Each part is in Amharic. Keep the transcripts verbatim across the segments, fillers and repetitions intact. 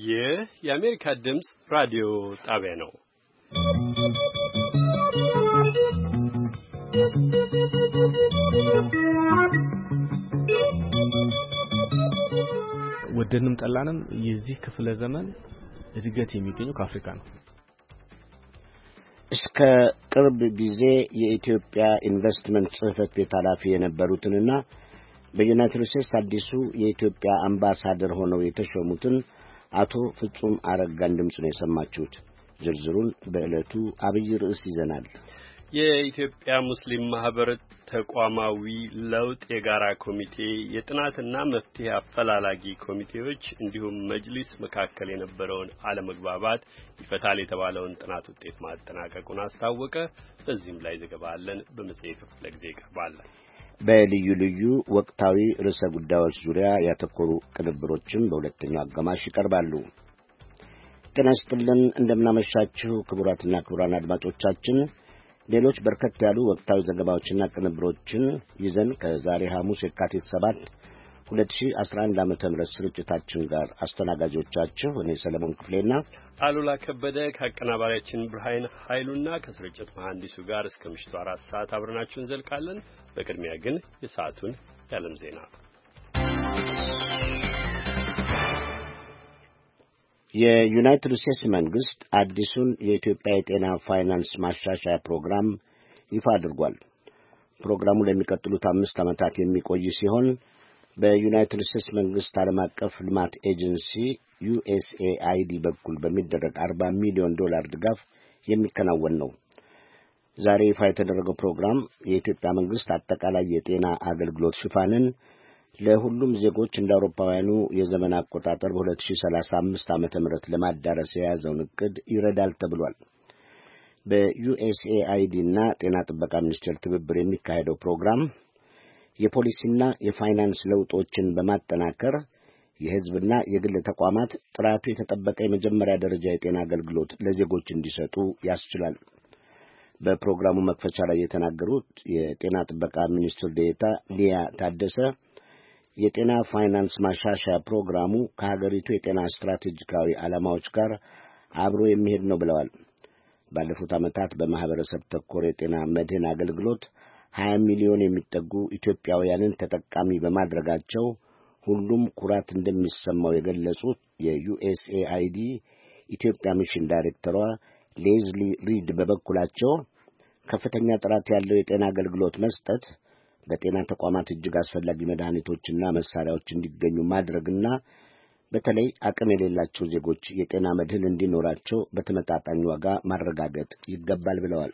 ይህ የአሜሪካ ድምጽ ራዲዮ ጣቢያ ነው። ወደንም ጠላንም የዚህ ክፍለ ዘመን እድገት የሚገኘው ከአፍሪካ ነው። እስከ ቅርብ ጊዜ የኢትዮጵያ ኢንቨስትመንት ጽሕፈት ቤት ኃላፊ የነበሩትንና በዩናይትድ ስቴትስ አዲሱ የኢትዮጵያ አምባሳደር ሆነው የተሾሙትን አቶ ፍጹም አረጋን ድምፅ ነው የሰማችሁት። ዝርዝሩን በዕለቱ አብይ ርዕስ ይዘናል። የኢትዮጵያ ሙስሊም ማህበር ተቋማዊ ለውጥ የጋራ ኮሚቴ፣ የጥናትና መፍትሄ አፈላላጊ ኮሚቴዎች እንዲሁም መጅሊስ መካከል የነበረውን አለመግባባት ይፈታል የተባለውን ጥናት ውጤት ማጠናቀቁን አስታወቀ። በዚህም ላይ ዘገባ አለን። በመጽሔቱ ክፍለ ጊዜ ይቀርባል። በልዩ ልዩ ወቅታዊ ርዕሰ ጉዳዮች ዙሪያ ያተኮሩ ቅንብሮችም በሁለተኛው አጋማሽ ይቀርባሉ። ጤና ይስጥልን፣ እንደምናመሻችሁ ክቡራትና ክቡራን አድማጮቻችን። ሌሎች በርከት ያሉ ወቅታዊ ዘገባዎችና ቅንብሮችን ይዘን ከዛሬ ሐሙስ የካቲት ሰባት ሁለት ሺህ አስራ አንድ ዓመተ ምህረት ስርጭታችን ጋር አስተናጋጆቻችሁ እኔ ሰለሞን ክፍሌና አሉላ ከበደ ከአቀናባሪያችን ብርሃን ኃይሉና ከስርጭት መሐንዲሱ ጋር እስከ ምሽቱ አራት ሰዓት አብረናችሁ እንዘልቃለን። በቅድሚያ ግን የሰዓቱን የዓለም ዜና። የዩናይትድ ስቴትስ መንግስት አዲሱን የኢትዮጵያ የጤና ፋይናንስ ማሻሻያ ፕሮግራም ይፋ አድርጓል። ፕሮግራሙ ለሚቀጥሉት አምስት ዓመታት የሚቆይ ሲሆን በዩናይትድ ስቴትስ መንግስት ዓለም አቀፍ ልማት ኤጀንሲ ዩኤስኤአይዲ በኩል በሚደረግ አርባ ሚሊዮን ዶላር ድጋፍ የሚከናወን ነው። ዛሬ ይፋ የተደረገው ፕሮግራም የኢትዮጵያ መንግስት አጠቃላይ የጤና አገልግሎት ሽፋንን ለሁሉም ዜጎች እንደ አውሮፓውያኑ የዘመን አቆጣጠር በሁለት ሺህ ሰላሳ አምስት ዓመተ ምህረት ለማዳረስ የያዘውን እቅድ ይረዳል ተብሏል። በዩኤስኤአይዲ እና ጤና ጥበቃ ሚኒስቴር ትብብር የሚካሄደው ፕሮግራም የፖሊሲና የፋይናንስ ለውጦችን በማጠናከር የሕዝብና የግል ተቋማት ጥራቱ የተጠበቀ የመጀመሪያ ደረጃ የጤና አገልግሎት ለዜጎች እንዲሰጡ ያስችላል። በፕሮግራሙ መክፈቻ ላይ የተናገሩት የጤና ጥበቃ ሚኒስትር ዴኤታ ሊያ ታደሰ የጤና ፋይናንስ ማሻሻያ ፕሮግራሙ ከሀገሪቱ የጤና ስትራቴጂካዊ ዓላማዎች ጋር አብሮ የሚሄድ ነው ብለዋል። ባለፉት ዓመታት በማህበረሰብ ተኮር የጤና መድህን አገልግሎት ሀያ ሚሊዮን የሚጠጉ ኢትዮጵያውያንን ተጠቃሚ በማድረጋቸው ሁሉም ኩራት እንደሚሰማው የገለጹት የዩኤስኤአይዲ ኢትዮጵያ ሚሽን ዳይሬክተሯ ሌዝሊ ሪድ በበኩላቸው ከፍተኛ ጥራት ያለው የጤና አገልግሎት መስጠት፣ በጤና ተቋማት እጅግ አስፈላጊ መድኃኒቶችና መሳሪያዎች እንዲገኙ ማድረግና በተለይ አቅም የሌላቸው ዜጎች የጤና መድህን እንዲኖራቸው በተመጣጣኝ ዋጋ ማረጋገጥ ይገባል ብለዋል።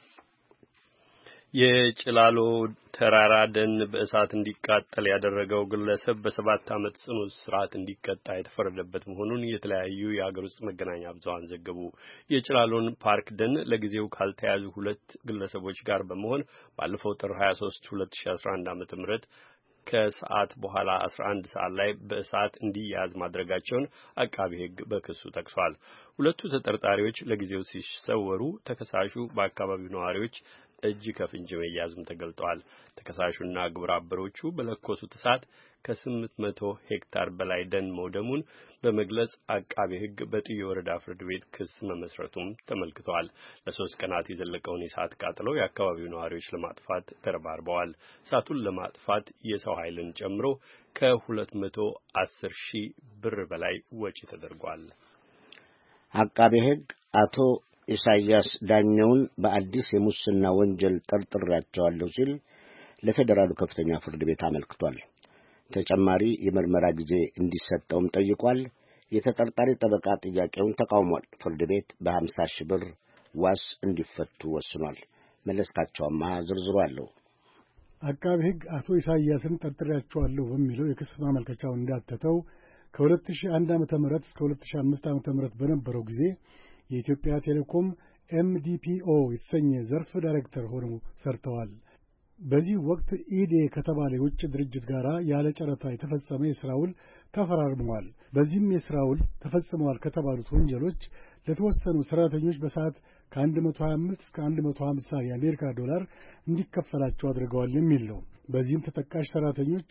የጭላሎ ተራራ ደን በእሳት እንዲቃጠል ያደረገው ግለሰብ በሰባት ዓመት ጽኑ እስራት እንዲቀጣ የተፈረደበት መሆኑን የተለያዩ የአገር ውስጥ መገናኛ ብዙሃን ዘገቡ። የጭላሎን ፓርክ ደን ለጊዜው ካልተያዙ ሁለት ግለሰቦች ጋር በመሆን ባለፈው ጥር ሀያ ሶስት ሁለት ሺህ አስራ አንድ ዓመተ ምህረት ከሰዓት በኋላ አስራ አንድ ሰዓት ላይ በእሳት እንዲያዝ ማድረጋቸውን አቃቢ ሕግ በክሱ ጠቅሷል። ሁለቱ ተጠርጣሪዎች ለጊዜው ሲሰወሩ ተከሳሹ በአካባቢው ነዋሪዎች እጅ ከፍንጅ መያዙም ተገልጧል። ተከሳሹና ግብረ አበሮቹ በለኮሱት እሳት ከስምንት መቶ ሄክታር በላይ ደን መውደሙን በመግለጽ አቃቤ ሕግ በጥዮ ወረዳ ፍርድ ቤት ክስ መመስረቱም ተመልክቷል። ለሶስት ቀናት የዘለቀውን የእሳት ቃጠሎ የአካባቢው ነዋሪዎች ለማጥፋት ተረባርበዋል። እሳቱን ለማጥፋት የሰው ኃይልን ጨምሮ ከሁለት መቶ አስር ሺህ ብር በላይ ወጪ ተደርጓል። አቃቤ ሕግ አቶ ኢሳያስ ዳኘውን በአዲስ የሙስና ወንጀል ጠርጥሬያቸዋለሁ ሲል ለፌዴራሉ ከፍተኛ ፍርድ ቤት አመልክቷል። ተጨማሪ የምርመራ ጊዜ እንዲሰጠውም ጠይቋል። የተጠርጣሪ ጠበቃ ጥያቄውን ተቃውሟል። ፍርድ ቤት በሀምሳ ሺህ ብር ዋስ እንዲፈቱ ወስኗል። መለስካቸው አማሃ ዝርዝሩ አለው። አቃቤ ሕግ አቶ ኢሳያስን ጠርጥሬያቸዋለሁ በሚለው የክስ ማመልከቻው እንዳተተው ከሁለት ሺህ አንድ ዓመተ ምህረት እስከ ሁለት ሺህ አምስት ዓመተ ምህረት በነበረው ጊዜ የኢትዮጵያ ቴሌኮም ኤምዲፒኦ የተሰኘ ዘርፍ ዳይሬክተር ሆነው ሰርተዋል። በዚህ ወቅት ኢዴ ከተባለ የውጭ ድርጅት ጋር ያለ ጨረታ የተፈጸመ የሥራ ውል ተፈራርመዋል። በዚህም የሥራ ውል ተፈጽመዋል ከተባሉት ወንጀሎች ለተወሰኑ ሠራተኞች በሰዓት ከአንድ መቶ ሀያ አምስት እስከ አንድ መቶ ሀምሳ የአሜሪካ ዶላር እንዲከፈላቸው አድርገዋል የሚል ነው። በዚህም ተጠቃሽ ሠራተኞች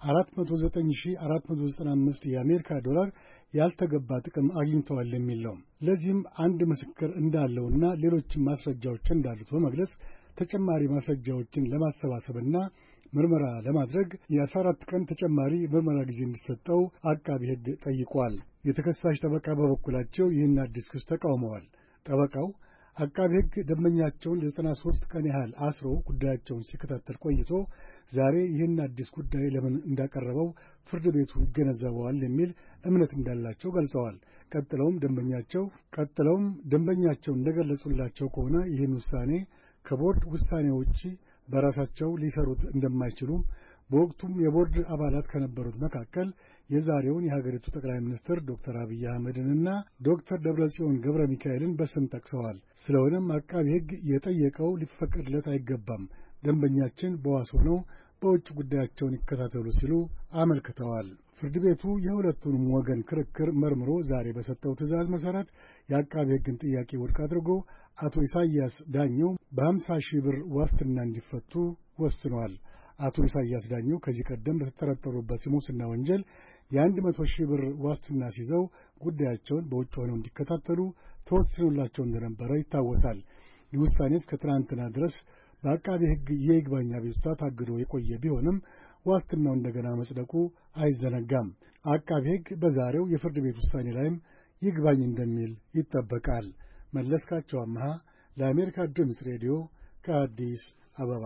አራት መቶ ዘጠኝ ሺህ አራት መቶ ዘጠና አምስት የአሜሪካ ዶላር ያልተገባ ጥቅም አግኝተዋል የሚል ነው። ለዚህም አንድ ምስክር እንዳለውና ሌሎችም ማስረጃዎች እንዳሉት በመግለጽ ተጨማሪ ማስረጃዎችን ለማሰባሰብና ምርመራ ለማድረግ የአስራ አራት ቀን ተጨማሪ ምርመራ ጊዜ እንዲሰጠው አቃቢ ሕግ ጠይቋል። የተከሳሽ ጠበቃ በበኩላቸው ይህን አዲስ ክስ ተቃውመዋል። ጠበቃው አቃቢ ሕግ ደንበኛቸውን ለዘጠና ሦስት ቀን ያህል አስሮ ጉዳያቸውን ሲከታተል ቆይቶ ዛሬ ይህን አዲስ ጉዳይ ለምን እንዳቀረበው ፍርድ ቤቱ ይገነዘበዋል የሚል እምነት እንዳላቸው ገልጸዋል። ቀጥለውም ደንበኛቸው ቀጥለውም ደንበኛቸው እንደገለጹላቸው ከሆነ ይህን ውሳኔ ከቦርድ ውሳኔ ውጪ በራሳቸው ሊሰሩት እንደማይችሉ በወቅቱም የቦርድ አባላት ከነበሩት መካከል የዛሬውን የሀገሪቱ ጠቅላይ ሚኒስትር ዶክተር አብይ አህመድንና ዶክተር ደብረጽዮን ገብረ ሚካኤልን በስም ጠቅሰዋል። ስለሆነም አቃቢ ሕግ የጠየቀው ሊፈቀድለት አይገባም፣ ደንበኛችን በዋስ ሆነው በውጭ ጉዳያቸውን ይከታተሉ ሲሉ አመልክተዋል። ፍርድ ቤቱ የሁለቱንም ወገን ክርክር መርምሮ ዛሬ በሰጠው ትዕዛዝ መሠረት የአቃቢ ሕግን ጥያቄ ውድቅ አድርጎ አቶ ኢሳያስ ዳኘው በሀምሳ ሺህ ብር ዋስትና እንዲፈቱ ወስኗል። አቶ ኢሳያስ ዳኘው ከዚህ ቀደም በተጠረጠሩበት የሙስና ወንጀል የአንድ መቶ ሺህ ብር ዋስትና ሲይዘው ጉዳያቸውን በውጭ ሆነው እንዲከታተሉ ተወስኖላቸው እንደነበረ ይታወሳል። ይህ ውሳኔ እስከ ትናንትና ድረስ በአቃቢ ሕግ የይግባኝ አቤቱታ ታግዶ የቆየ ቢሆንም ዋስትናው እንደገና መጽደቁ አይዘነጋም። አቃቢ ሕግ በዛሬው የፍርድ ቤት ውሳኔ ላይም ይግባኝ እንደሚል ይጠበቃል። መለስካቸው አምሃ ለአሜሪካ ድምፅ ሬዲዮ ከአዲስ አበባ።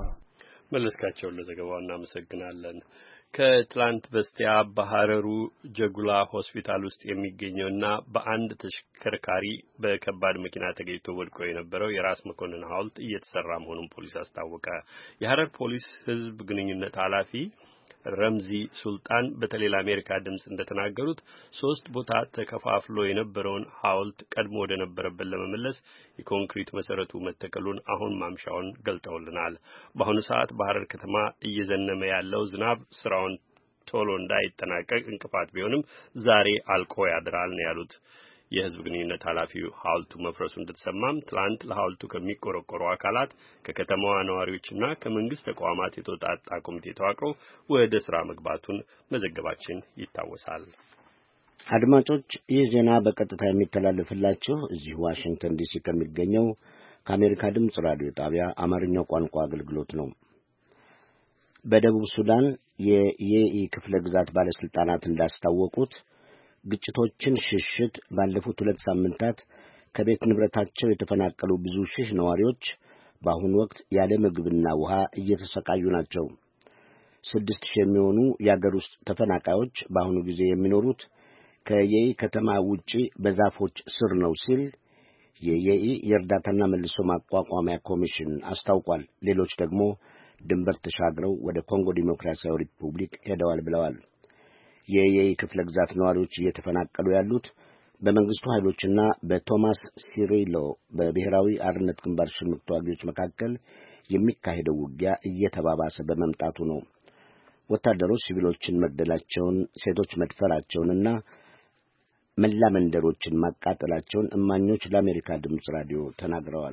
መለስካቸውን ለዘገባው እናመሰግናለን። ከትላንት በስቲያ በሐረሩ ጀጉላ ሆስፒታል ውስጥ የሚገኘውና በአንድ ተሽከርካሪ በከባድ መኪና ተገጭቶ ወድቆ የነበረው የራስ መኮንን ሐውልት እየተሰራ መሆኑን ፖሊስ አስታወቀ። የሐረር ፖሊስ ሕዝብ ግንኙነት ኃላፊ ረምዚ ሱልጣን በተለይ ለአሜሪካ ድምፅ እንደተናገሩት ሶስት ቦታ ተከፋፍሎ የነበረውን ሐውልት ቀድሞ ወደ ነበረበት ለመመለስ የኮንክሪት መሰረቱ መተከሉን አሁን ማምሻውን ገልጠውልናል። በአሁኑ ሰዓት በሐረር ከተማ እየዘነመ ያለው ዝናብ ስራውን ቶሎ እንዳይጠናቀቅ እንቅፋት ቢሆንም ዛሬ አልቆ ያድራል ነው ያሉት። የህዝብ ግንኙነት ኃላፊው ሐውልቱ መፍረሱ እንደተሰማም ትላንት ለሐውልቱ ከሚቆረቆሩ አካላት ከከተማዋ ነዋሪዎችና ከመንግስት ተቋማት የተውጣጣ ኮሚቴ ተዋቅሮ ወደ ስራ መግባቱን መዘገባችን ይታወሳል። አድማጮች፣ ይህ ዜና በቀጥታ የሚተላለፍላችሁ እዚህ ዋሽንግተን ዲሲ ከሚገኘው ከአሜሪካ ድምፅ ራዲዮ ጣቢያ አማርኛው ቋንቋ አገልግሎት ነው። በደቡብ ሱዳን የየኢ ክፍለ ግዛት ባለስልጣናት እንዳስታወቁት ግጭቶችን ሽሽት ባለፉት ሁለት ሳምንታት ከቤት ንብረታቸው የተፈናቀሉ ብዙ ሺህ ነዋሪዎች በአሁኑ ወቅት ያለ ምግብና ውሃ እየተሰቃዩ ናቸው። ስድስት ሺህ የሚሆኑ የአገር ውስጥ ተፈናቃዮች በአሁኑ ጊዜ የሚኖሩት ከየኢ ከተማ ውጪ በዛፎች ስር ነው ሲል የየኢ የእርዳታና መልሶ ማቋቋሚያ ኮሚሽን አስታውቋል። ሌሎች ደግሞ ድንበር ተሻግረው ወደ ኮንጎ ዲሞክራሲያዊ ሪፑብሊክ ሄደዋል ብለዋል። የየኢ ክፍለ ግዛት ነዋሪዎች እየተፈናቀሉ ያሉት በመንግስቱ ኃይሎችና በቶማስ ሲሪሎ በብሔራዊ አርነት ግንባር ሽምቅ ተዋጊዎች መካከል የሚካሄደው ውጊያ እየተባባሰ በመምጣቱ ነው። ወታደሮች ሲቪሎችን መግደላቸውን፣ ሴቶች መድፈራቸውንና መላ መንደሮችን ማቃጠላቸውን እማኞች ለአሜሪካ ድምፅ ራዲዮ ተናግረዋል።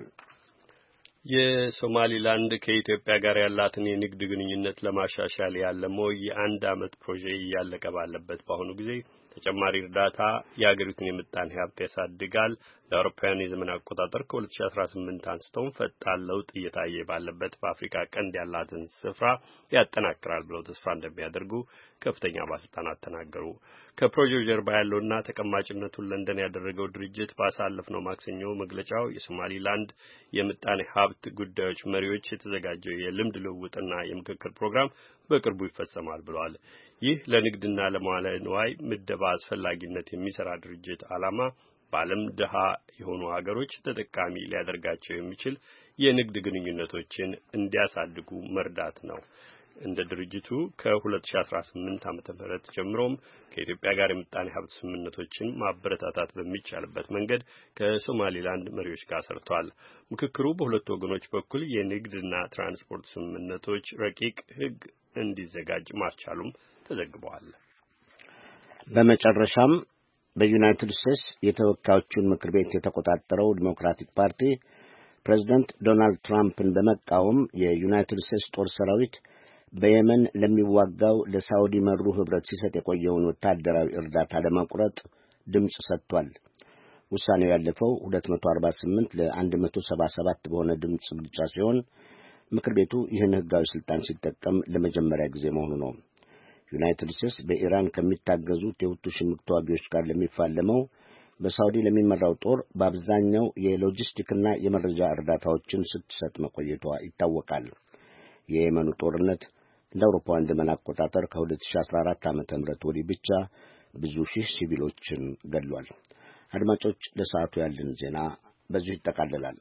የሶማሊላንድ ከኢትዮጵያ ጋር ያላትን የንግድ ግንኙነት ለማሻሻል ያለመው የአንድ ዓመት ፕሮጀክት እያለቀ ባለበት በአሁኑ ጊዜ ተጨማሪ እርዳታ የአገሪቱን የምጣኔ ሀብት ያሳድጋል፣ ለአውሮፓውያን የዘመን አቆጣጠር ከሁለት ሺህ አስራ ስምንት አንስቶም ፈጣን ለውጥ እየታየ ባለበት በአፍሪካ ቀንድ ያላትን ስፍራ ያጠናክራል ብለው ተስፋ እንደሚያደርጉ ከፍተኛ ባለስልጣናት ተናገሩ። ከፕሮጀክቱ ጀርባ ያለውና ተቀማጭነቱን ለንደን ያደረገው ድርጅት ባሳለፍነው ማክሰኞ መግለጫው የሶማሊላንድ የምጣኔ ሀብት ጉዳዮች መሪዎች የተዘጋጀው የልምድ ልውውጥና የምክክር ፕሮግራም በቅርቡ ይፈጸማል ብለዋል። ይህ ለንግድና ለመዋለ ንዋይ ምደባ አስፈላጊነት የሚሰራ ድርጅት ዓላማ በዓለም ድሃ የሆኑ ሀገሮች ተጠቃሚ ሊያደርጋቸው የሚችል የንግድ ግንኙነቶችን እንዲያሳድጉ መርዳት ነው። እንደ ድርጅቱ ከሁለት ሺህ አስራ ስምንት ዓመተ ምህረት ጀምሮም ከኢትዮጵያ ጋር የምጣኔ ሀብት ስምምነቶችን ማበረታታት በሚቻልበት መንገድ ከሶማሊላንድ መሪዎች ጋር ሰርቷል። ምክክሩ በሁለቱ ወገኖች በኩል የንግድና ትራንስፖርት ስምምነቶች ረቂቅ ሕግ እንዲዘጋጅ ማስቻሉም ተዘግቧል። በመጨረሻም በዩናይትድ ስቴትስ የተወካዮቹን ምክር ቤት የተቆጣጠረው ዲሞክራቲክ ፓርቲ ፕሬዝዳንት ዶናልድ ትራምፕን በመቃወም የዩናይትድ ስቴትስ ጦር ሰራዊት በየመን ለሚዋጋው ለሳውዲ መሩ ህብረት ሲሰጥ የቆየውን ወታደራዊ እርዳታ ለማቁረጥ ድምፅ ሰጥቷል። ውሳኔው ያለፈው ሁለት መቶ አርባ ስምንት ለአንድ መቶ ሰባ ሰባት በሆነ ድምፅ ብልጫ ሲሆን ምክር ቤቱ ይህን ህጋዊ ስልጣን ሲጠቀም ለመጀመሪያ ጊዜ መሆኑ ነው። ዩናይትድ ስቴትስ በኢራን ከሚታገዙት የሁቱ ሽምቅ ተዋጊዎች ጋር ለሚፋለመው በሳውዲ ለሚመራው ጦር በአብዛኛው የሎጂስቲክና የመረጃ እርዳታዎችን ስትሰጥ መቆየቷ ይታወቃል። የየመኑ ጦርነት እንደ አውሮፓውያን ዘመን አቆጣጠር ከሁለት ሺህ አስራ አራት ዓመተ ምህረት ወዲህ ብቻ ብዙ ሺህ ሲቪሎችን ገድሏል። አድማጮች፣ ለሰዓቱ ያለን ዜና በዚሁ ይጠቃልላል።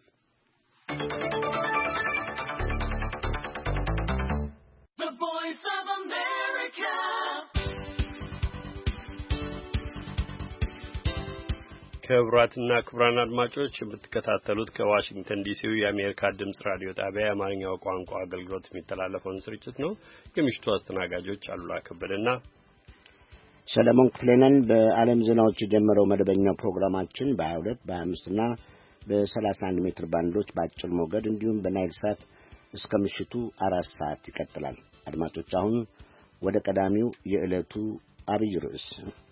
ክቡራትና ክቡራን አድማጮች የምትከታተሉት ከዋሽንግተን ዲሲው የአሜሪካ ድምጽ ራዲዮ ጣቢያ የአማርኛው ቋንቋ አገልግሎት የሚተላለፈውን ስርጭት ነው። የምሽቱ አስተናጋጆች አሉላ ከበደና ሰለሞን ክፍሌነን። በዓለም ዜናዎች የጀመረው መደበኛው ፕሮግራማችን በሀያ ሁለት በሀያ አምስት እና በሰላሳ አንድ ሜትር ባንዶች በአጭር ሞገድ እንዲሁም በናይል ሳት እስከ ምሽቱ አራት ሰዓት ይቀጥላል። አድማጮች፣ አሁን ወደ ቀዳሚው የዕለቱ አብይ ርዕስ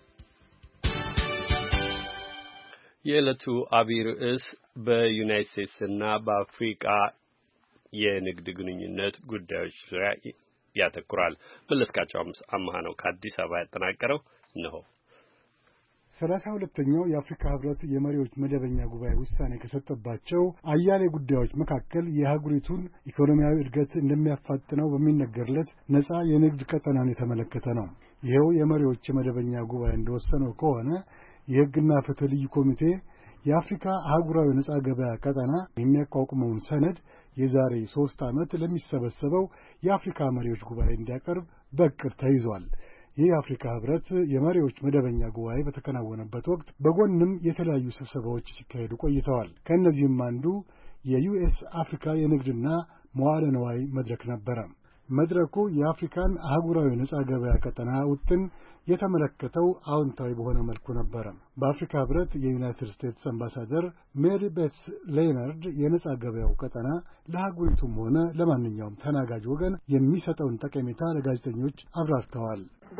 የዕለቱ አብይ ርዕስ በዩናይትድ ስቴትስ እና በአፍሪካ የንግድ ግንኙነት ጉዳዮች ዙሪያ ያተኩራል። መለስካቸው አማሃ ነው ከአዲስ አበባ ያጠናቀረው ነው። ሰላሳ ሁለተኛው የአፍሪካ ህብረት የመሪዎች መደበኛ ጉባኤ ውሳኔ ከሰጠባቸው አያሌ ጉዳዮች መካከል የአህጉሪቱን ኢኮኖሚያዊ እድገት እንደሚያፋጥነው በሚነገርለት ነጻ የንግድ ቀጠናን የተመለከተ ነው። ይኸው የመሪዎች መደበኛ ጉባኤ እንደወሰነው ከሆነ የህግና ፍትህ ልዩ ኮሚቴ የአፍሪካ አህጉራዊ ነጻ ገበያ ቀጠና የሚያቋቁመውን ሰነድ የዛሬ ሶስት ዓመት ለሚሰበሰበው የአፍሪካ መሪዎች ጉባኤ እንዲያቀርብ በቅድ ተይዟል። ይህ የአፍሪካ ህብረት የመሪዎች መደበኛ ጉባኤ በተከናወነበት ወቅት በጎንም የተለያዩ ስብሰባዎች ሲካሄዱ ቆይተዋል። ከእነዚህም አንዱ የዩኤስ አፍሪካ የንግድና መዋለ ንዋይ መድረክ ነበረ። መድረኩ የአፍሪካን አህጉራዊ ነጻ ገበያ ቀጠና ውጥን የተመለከተው አዎንታዊ በሆነ መልኩ ነበረ። በአፍሪካ ህብረት የዩናይትድ ስቴትስ አምባሳደር ሜሪ ቤትስ ሌነርድ የነጻ ገበያው ቀጠና ለአህጉሪቱም ሆነ ለማንኛውም ተናጋጅ ወገን የሚሰጠውን ጠቀሜታ ለጋዜጠኞች አብራርተዋል።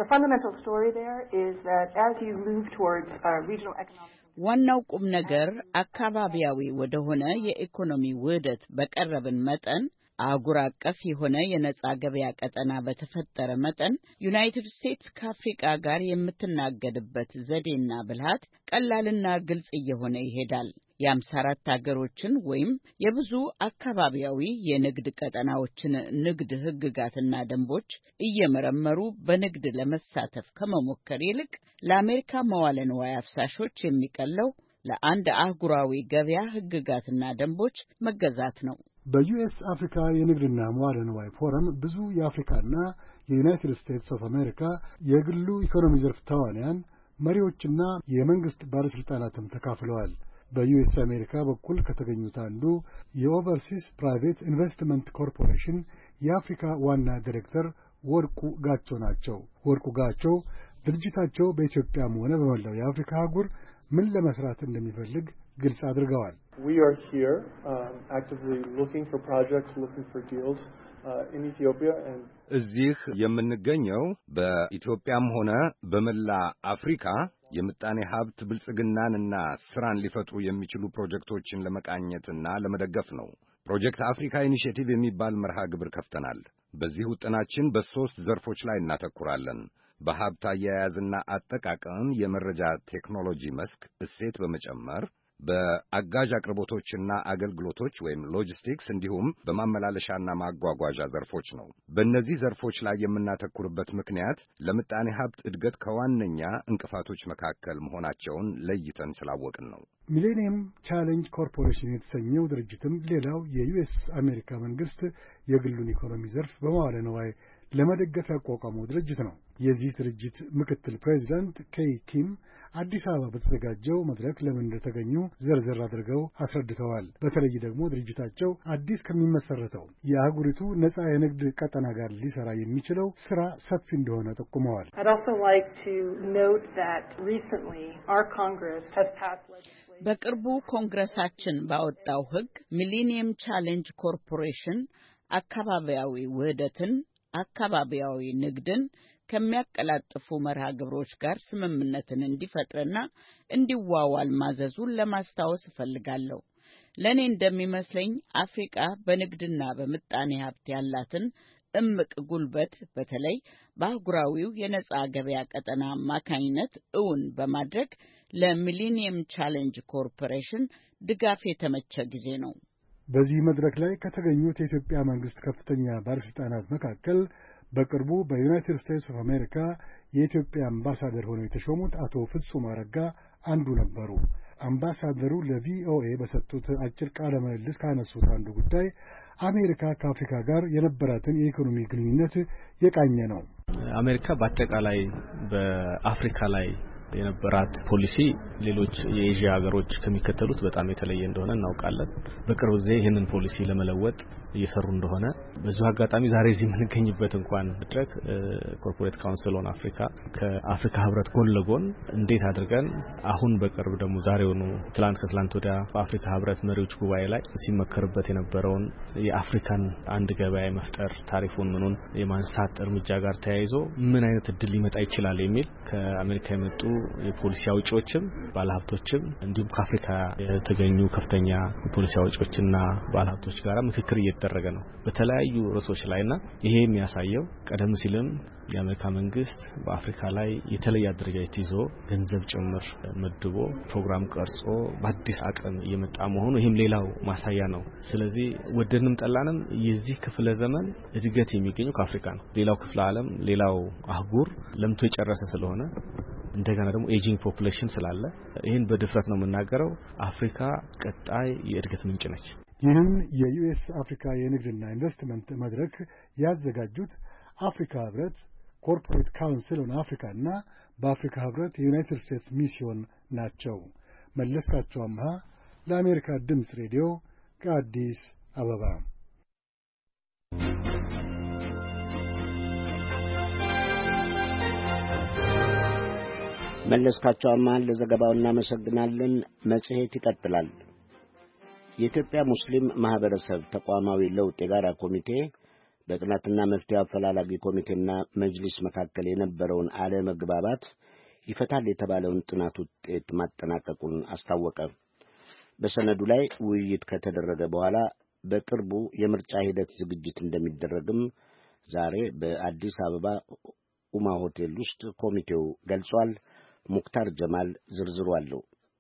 ዋናው ቁም ነገር አካባቢያዊ ወደሆነ የኢኮኖሚ ውህደት በቀረብን መጠን አህጉር አቀፍ የሆነ የነጻ ገበያ ቀጠና በተፈጠረ መጠን ዩናይትድ ስቴትስ ከአፍሪካ ጋር የምትናገድበት ዘዴና ብልሃት ቀላልና ግልጽ እየሆነ ይሄዳል። የአምሳ አራት ሀገሮችን ወይም የብዙ አካባቢያዊ የንግድ ቀጠናዎችን ንግድ ህግጋትና ደንቦች እየመረመሩ በንግድ ለመሳተፍ ከመሞከር ይልቅ ለአሜሪካ መዋለ ንዋይ አፍሳሾች የሚቀለው ለአንድ አህጉራዊ ገበያ ህግጋትና ደንቦች መገዛት ነው። በዩኤስ አፍሪካ የንግድና መዋለ ንዋይ ፎረም ብዙ የአፍሪካና የዩናይትድ ስቴትስ ኦፍ አሜሪካ የግሉ ኢኮኖሚ ዘርፍ ተዋንያን መሪዎችና የመንግስት ባለስልጣናትም ተካፍለዋል። በዩኤስ አሜሪካ በኩል ከተገኙት አንዱ የኦቨርሲስ ፕራይቬት ኢንቨስትመንት ኮርፖሬሽን የአፍሪካ ዋና ዲሬክተር ወርቁ ጋቾ ናቸው። ወርቁ ጋቾ ድርጅታቸው በኢትዮጵያም ሆነ በመላው የአፍሪካ አህጉር ምን ለመስራት እንደሚፈልግ ግልጽ አድርገዋል። We are here um, actively looking for projects, looking for deals uh, in Ethiopia and እዚህ የምንገኘው በኢትዮጵያም ሆነ በመላ አፍሪካ የምጣኔ ሀብት ብልጽግናንና ስራን ሊፈጥሩ የሚችሉ ፕሮጀክቶችን ለመቃኘትና ለመደገፍ ነው። ፕሮጀክት አፍሪካ ኢኒሼቲቭ የሚባል መርሃ ግብር ከፍተናል። በዚህ ውጥናችን በሶስት ዘርፎች ላይ እናተኩራለን። በሀብት አያያዝና አጠቃቀም፣ የመረጃ ቴክኖሎጂ መስክ እሴት በመጨመር በአጋዥ አቅርቦቶችና አገልግሎቶች ወይም ሎጂስቲክስ እንዲሁም በማመላለሻና ማጓጓዣ ዘርፎች ነው። በእነዚህ ዘርፎች ላይ የምናተኩርበት ምክንያት ለምጣኔ ሀብት እድገት ከዋነኛ እንቅፋቶች መካከል መሆናቸውን ለይተን ስላወቅን ነው። ሚሌኒየም ቻሌንጅ ኮርፖሬሽን የተሰኘው ድርጅትም ሌላው የዩኤስ አሜሪካ መንግስት የግሉን ኢኮኖሚ ዘርፍ በመዋለ ንዋይ ለመደገፍ ያቋቋመው ድርጅት ነው። የዚህ ድርጅት ምክትል ፕሬዚዳንት ኬይ ኪም አዲስ አበባ በተዘጋጀው መድረክ ለምን እንደተገኙ ዘርዘር አድርገው አስረድተዋል። በተለይ ደግሞ ድርጅታቸው አዲስ ከሚመሰረተው የአህጉሪቱ ነጻ የንግድ ቀጠና ጋር ሊሰራ የሚችለው ስራ ሰፊ እንደሆነ ጠቁመዋል። በቅርቡ ኮንግረሳችን ባወጣው ሕግ ሚሌኒየም ቻሌንጅ ኮርፖሬሽን አካባቢያዊ ውህደትን አካባቢያዊ ንግድን ከሚያቀላጥፉ መርሃ ግብሮች ጋር ስምምነትን እንዲፈጥርና እንዲዋዋል ማዘዙን ለማስታወስ እፈልጋለሁ። ለኔ እንደሚመስለኝ አፍሪካ በንግድና በምጣኔ ሀብት ያላትን እምቅ ጉልበት በተለይ በአህጉራዊው የነጻ ገበያ ቀጠና አማካኝነት እውን በማድረግ ለሚሊኒየም ቻሌንጅ ኮርፖሬሽን ድጋፍ የተመቸ ጊዜ ነው። በዚህ መድረክ ላይ ከተገኙት የኢትዮጵያ መንግስት ከፍተኛ ባለስልጣናት መካከል በቅርቡ በዩናይትድ ስቴትስ ኦፍ አሜሪካ የኢትዮጵያ አምባሳደር ሆነው የተሾሙት አቶ ፍጹም አረጋ አንዱ ነበሩ። አምባሳደሩ ለቪኦኤ በሰጡት አጭር ቃለ ምልልስ ካነሱት አንዱ ጉዳይ አሜሪካ ከአፍሪካ ጋር የነበራትን የኢኮኖሚ ግንኙነት የቃኘ ነው። አሜሪካ በአጠቃላይ በአፍሪካ ላይ የነበራት ፖሊሲ ሌሎች የኤዥያ ሀገሮች ከሚከተሉት በጣም የተለየ እንደሆነ እናውቃለን። በቅርብ ጊዜ ይህንን ፖሊሲ ለመለወጥ እየሰሩ እንደሆነ በዚሁ አጋጣሚ ዛሬ እዚህ የምንገኝበት እንኳን መድረክ ኮርፖሬት ካውንስል ኦን አፍሪካ ከአፍሪካ ህብረት ጎን ለጎን እንዴት አድርገን አሁን በቅርብ ደግሞ ዛሬውኑ ትላንት ከትላንት ወዲያ በአፍሪካ ህብረት መሪዎች ጉባኤ ላይ ሲመከርበት የነበረውን የአፍሪካን አንድ ገበያ መፍጠር ታሪፉን ምኑን የማንሳት እርምጃ ጋር ተያይዞ ምን አይነት እድል ሊመጣ ይችላል የሚል ከአሜሪካ የመጡ የፖሊሲ አውጪዎችም ባለሀብቶችም እንዲሁም ከአፍሪካ የተገኙ ከፍተኛ የፖሊሲ አውጪዎችና ባለሀብቶች ጋር ምክክር እየተደረገ ነው በተለያዩ ርዕሶች ላይና ይሄ የሚያሳየው ቀደም ሲልም የአሜሪካ መንግስት በአፍሪካ ላይ የተለየ አደረጃጀት ይዞ ገንዘብ ጭምር መድቦ ፕሮግራም ቀርጾ በአዲስ አቅም እየመጣ መሆኑ ይሄም ሌላው ማሳያ ነው። ስለዚህ ወደንም ጠላንም የዚህ ክፍለ ዘመን እድገት የሚገኘው ከአፍሪካ ነው። ሌላው ክፍለ ዓለም ሌላው አህጉር ለምቶ የጨረሰ ስለሆነ እንደገና ደግሞ ኤጂንግ ፖፑሌሽን ስላለ ይሄን በድፍረት ነው የምናገረው አፍሪካ ቀጣይ የእድገት ምንጭ ነች። ይህን የዩኤስ አፍሪካ የንግድና ኢንቨስትመንት መድረክ ያዘጋጁት አፍሪካ ህብረት፣ ኮርፖሬት ካውንስል ኦን አፍሪካና በአፍሪካ ህብረት የዩናይትድ ስቴትስ ሚስዮን ናቸው። መለስካቸው አምሃ ለአሜሪካ ድምፅ ሬዲዮ ከአዲስ አበባ። መለስካቸው አምሃ ለዘገባው እናመሰግናለን። መጽሔት ይቀጥላል። የኢትዮጵያ ሙስሊም ማህበረሰብ ተቋማዊ ለውጥ የጋራ ኮሚቴ በጥናትና መፍትሄ አፈላላጊ ኮሚቴና መጅሊስ መካከል የነበረውን አለመግባባት ይፈታል የተባለውን ጥናት ውጤት ማጠናቀቁን አስታወቀ። በሰነዱ ላይ ውይይት ከተደረገ በኋላ በቅርቡ የምርጫ ሂደት ዝግጅት እንደሚደረግም ዛሬ በአዲስ አበባ ኡማ ሆቴል ውስጥ ኮሚቴው ገልጿል። ሙክታር ጀማል ዝርዝሩ አለው።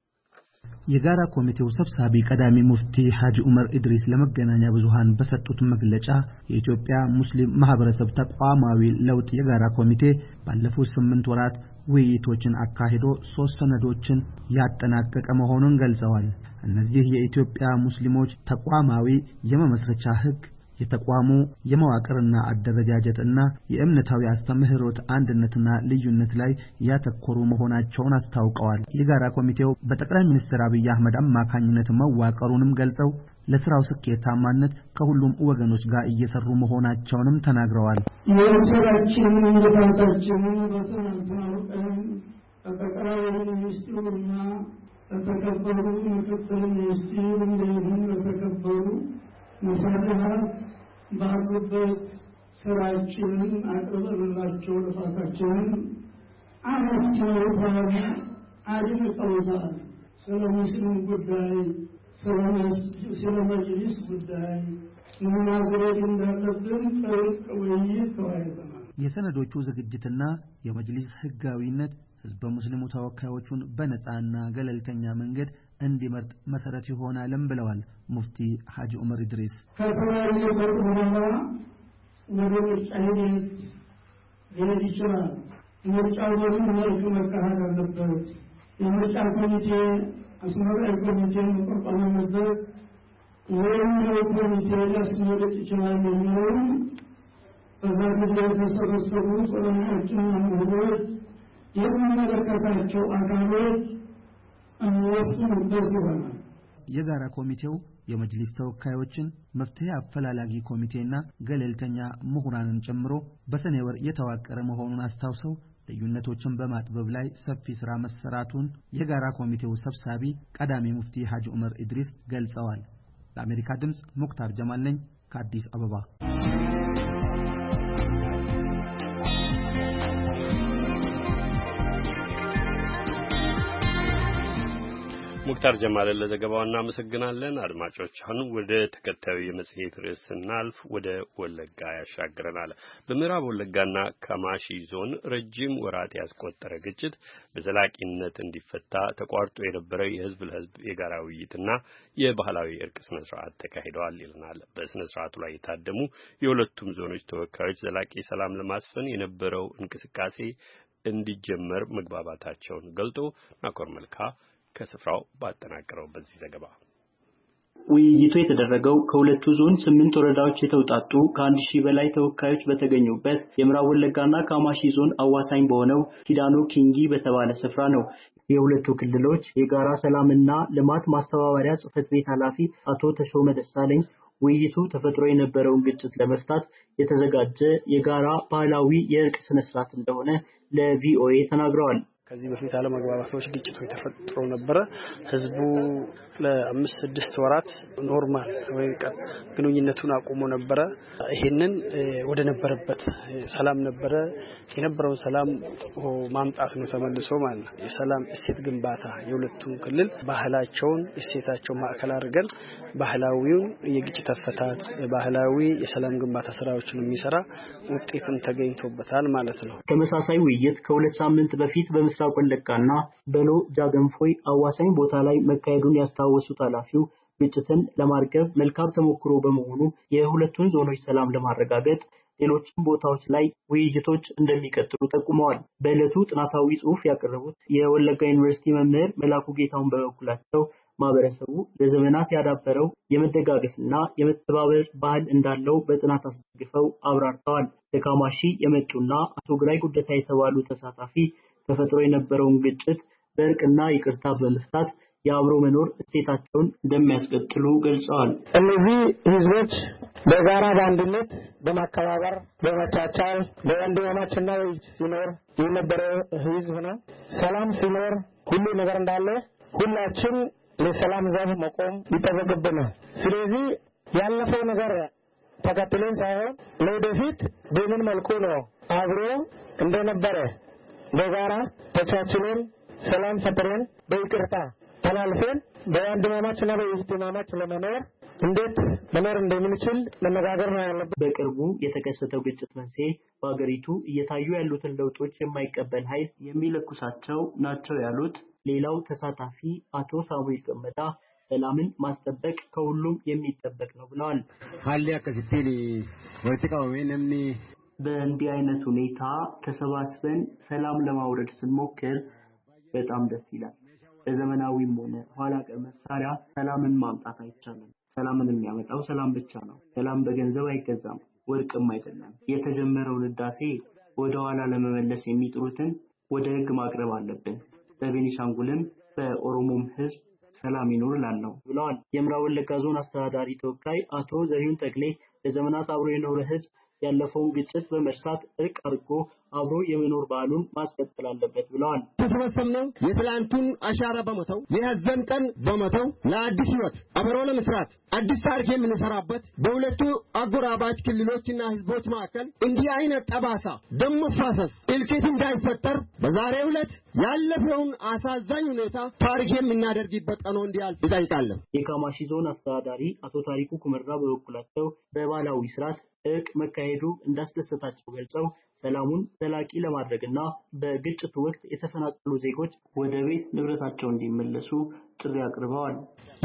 የጋራ ኮሚቴው ሰብሳቢ ቀዳሚ ሙፍቲ ሐጂ ዑመር ኢድሪስ ለመገናኛ ብዙሃን በሰጡት መግለጫ የኢትዮጵያ ሙስሊም ማህበረሰብ ተቋማዊ ለውጥ የጋራ ኮሚቴ ባለፉት ስምንት ወራት ውይይቶችን አካሂዶ ሶስት ሰነዶችን ያጠናቀቀ መሆኑን ገልጸዋል። እነዚህ የኢትዮጵያ ሙስሊሞች ተቋማዊ የመመስረቻ ህግ፣ የተቋሙ የመዋቅርና አደረጃጀትና የእምነታዊ አስተምህሮት አንድነትና ልዩነት ላይ ያተኮሩ መሆናቸውን አስታውቀዋል። የጋራ ኮሚቴው በጠቅላይ ሚኒስትር አብይ አህመድ አማካኝነት መዋቀሩንም ገልጸው ለስራው ስኬታማነት ከሁሉም ወገኖች ጋር እየሰሩ መሆናቸውንም ተናግረዋል። የሰራችንን እንደታታችንን በተናንተናው ቀን በጠቅላይ ሚኒስትሩና በተከበሩ ምክትል ሚኒስትር እንዲሁም በተከበሩ ሙፈሪሃት ባሉበት ስራችንን አቅርበንላቸው ልፋታችንን አመስግነውታል፣ አድንቀውታል። ስለ ሙስሊም ጉዳይ ስለ መጅሊስ ጉዳይ ምን ማድረግ እንዳለብን ጥልቅ ውይይት ተወያይተናል። የሰነዶቹ ዝግጅትና የመጅሊስ ህጋዊነት ህዝበ ሙስሊሙ ተወካዮቹን በነጻና ገለልተኛ መንገድ እንዲመርጥ መሰረት ይሆናልም ብለዋል ሙፍቲ ሐጂ ዑመር ኢድሪስ። ከተለያዩ በኋላ ወደ ምርጫ ሂደት ሊሄድ ይችላል። ምርጫው በምን መልኩ መካሄድ አለበት? የምርጫ ኮሚቴ አስመራጭ ኮሚቴ መቋቋም አለበት ወይም ኮሚቴ ሊያስመርጥ ይችላል የሚለውን በዛ ጊዜ የተሰበሰቡ ዑለማዎችና ምሁሮች የሚመለከታቸው አካሎች ወስነውበት ይሆናል። የጋራ ኮሚቴው የመጅሊስ ተወካዮችን መፍትሄ አፈላላጊ ኮሚቴና ገለልተኛ ምሁራንን ጨምሮ በሰኔ ወር የተዋቀረ መሆኑን አስታውሰው ልዩነቶችን በማጥበብ ላይ ሰፊ ስራ መሰራቱን የጋራ ኮሚቴው ሰብሳቢ ቀዳሚ ሙፍቲ ሐጂ ዑመር ኢድሪስ ገልጸዋል። ለአሜሪካ ድምፅ ሙክታር ጀማል ነኝ ከአዲስ አበባ። ሙክታር ጀማል ለዘገባው እናመሰግናለን። አድማጮች አሁን ወደ ተከታዩ የመጽሔት ርዕስ ስናልፍ ወደ ወለጋ ያሻግረናል። በምዕራብ ወለጋና ከማሺ ዞን ረጅም ወራት ያስቆጠረ ግጭት በዘላቂነት እንዲፈታ ተቋርጦ የነበረው የህዝብ ለህዝብ የጋራ ውይይትና የባህላዊ እርቅ ስነ ስርዓት ተካሂደዋል ይለናል። በስነ ስርዓቱ ላይ የታደሙ የሁለቱም ዞኖች ተወካዮች ዘላቂ ሰላም ለማስፈን የነበረው እንቅስቃሴ እንዲጀመር መግባባታቸውን ገልጦ ናኮር መልካ ከስፍራው ባጠናቀረው በዚህ ዘገባ ውይይቱ የተደረገው ከሁለቱ ዞን ስምንት ወረዳዎች የተውጣጡ ከአንድ ሺህ በላይ ተወካዮች በተገኙበት የምዕራብ ወለጋና ከማሺ ዞን አዋሳኝ በሆነው ኪዳኖ ኪንጊ በተባለ ስፍራ ነው። የሁለቱ ክልሎች የጋራ ሰላምና ልማት ማስተባበሪያ ጽሕፈት ቤት ኃላፊ አቶ ተሾመ ደሳለኝ ውይይቱ ተፈጥሮ የነበረውን ግጭት ለመፍታት የተዘጋጀ የጋራ ባህላዊ የእርቅ ስነ ስርዓት እንደሆነ ለቪኦኤ ተናግረዋል። ከዚህ በፊት አለመግባባቶች ግጭቶች ተፈጥሮ ነበር። ህዝቡ ለአምስት ስድስት ወራት ኖርማል ወይ ግንኙነቱን አቁሞ ነበር። ይሄንን ወደ ነበረበት ሰላም ነበር። የነበረውን ሰላም ማምጣት ነው ተመልሶ ማለት ነው። የሰላም እሴት ግንባታ የሁለቱ ክልል ባህላቸውን እሴታቸውን ማዕከል አድርገን ባህላዊውን የግጭት አፈታት ባህላዊ የሰላም ግንባታ ስራዎችን የሚሰራ ውጤትም ተገኝቶበታል ማለት ነው። ተመሳሳይ ውይይት ከሁለት ሳምንት በፊት በምስራቅ ወለጋና በሎ ጃገንፎይ አዋሳኝ ቦታ ላይ መካሄዱን ያስታወሱት ኃላፊው ግጭትን ለማርገብ መልካም ተሞክሮ በመሆኑ የሁለቱን ዞኖች ሰላም ለማረጋገጥ ሌሎችም ቦታዎች ላይ ውይይቶች እንደሚቀጥሉ ጠቁመዋል። በዕለቱ ጥናታዊ ጽሑፍ ያቀረቡት የወለጋ ዩኒቨርሲቲ መምህር መላኩ ጌታውን በበኩላቸው ማህበረሰቡ ለዘመናት ያዳበረው የመደጋገፍና የመተባበር ባህል እንዳለው በጥናት አስደግፈው አብራርተዋል። ከካማሺ የመጡና አቶ ግራይ ጉደታ የተባሉ ተሳታፊ ተፈጥሮ የነበረውን ግጭት በእርቅና ይቅርታ በመፍታት የአብሮ መኖር እሴታቸውን እንደሚያስቀጥሉ ገልጸዋል። እነዚህ ህዝቦች በጋራ በአንድነት በማከባበር በመቻቻል በወንድማማችና ሲኖር የነበረ ህዝብ ነው። ሰላም ሲኖር ሁሉ ነገር እንዳለ ሁላችን ለሰላም ዘብ መቆም ይጠበቅብናል። ስለዚህ ያለፈው ነገር ተከትለን ሳይሆን ለወደፊት በምን መልኩ ነው አብሮ እንደነበረ በጋራ ተቻችለን ሰላም ፈጥረን በይቅርታ ተላልፈን በወንድማማችና በእህትማማች ለመኖር እንዴት መኖር እንደምንችል መነጋገር ነው ያለበት። በቅርቡ የተከሰተው ግጭት መንስኤ በአገሪቱ እየታዩ ያሉትን ለውጦች የማይቀበል ኃይል የሚለኩሳቸው ናቸው ያሉት ሌላው ተሳታፊ አቶ ሳሙኤል ገመዳ ሰላምን ማስጠበቅ ከሁሉም የሚጠበቅ ነው ብለዋል። ሀሊያ ከሲቲኒ ወይተቃው ወይነምኒ በእንዲህ አይነት ሁኔታ ተሰባስበን ሰላም ለማውረድ ስንሞክር በጣም ደስ ይላል። በዘመናዊም ሆነ ኋላ ቀር መሳሪያ ሰላምን ማምጣት አይቻልም። ሰላምን የሚያመጣው ሰላም ብቻ ነው። ሰላም በገንዘብ አይገዛም፣ ወርቅም አይደለም። የተጀመረውን ህዳሴ ወደ ኋላ ለመመለስ የሚጥሩትን ወደ ህግ ማቅረብ አለብን። በቤኒሻንጉልም በኦሮሞም ህዝብ ሰላም ይኖር ላለው ብለዋል። የምዕራብ ወለጋ ዞን አስተዳዳሪ ተወካይ አቶ ዘሪሁን ተክሌ ለዘመናት አብሮ የኖረ ህዝብ ያለፈውን ግጭት በመርሳት እርቅ አድርጎ አብሮ የመኖር ባህሉን ማስቀጠል አለበት ብለዋል። ተሰበሰብነው የትላንቱን አሻራ በመተው የሀዘን ቀን በመተው ለአዲስ ህይወት አብሮ ለመስራት አዲስ ታሪክ የምንሰራበት በሁለቱ አጎራባች ክልሎችና ህዝቦች መካከል እንዲህ አይነት ጠባሳ ደም መፋሰስ እልቂት እንዳይፈጠር በዛሬው ዕለት ያለፈውን አሳዛኝ ሁኔታ ታሪክ የምናደርግበት ቀን እንዲያልፍ ይጠይቃለሁ። የካማሺ ዞን አስተዳዳሪ አቶ ታሪኩ ኩመራ በበኩላቸው በባህላዊ ስርዓት እርቅ መካሄዱ እንዳስደሰታቸው ገልጸው ሰላሙን ዘላቂ ለማድረግና በግጭቱ ወቅት የተፈናቀሉ ዜጎች ወደ ቤት ንብረታቸው እንዲመለሱ ጥሪ አቅርበዋል።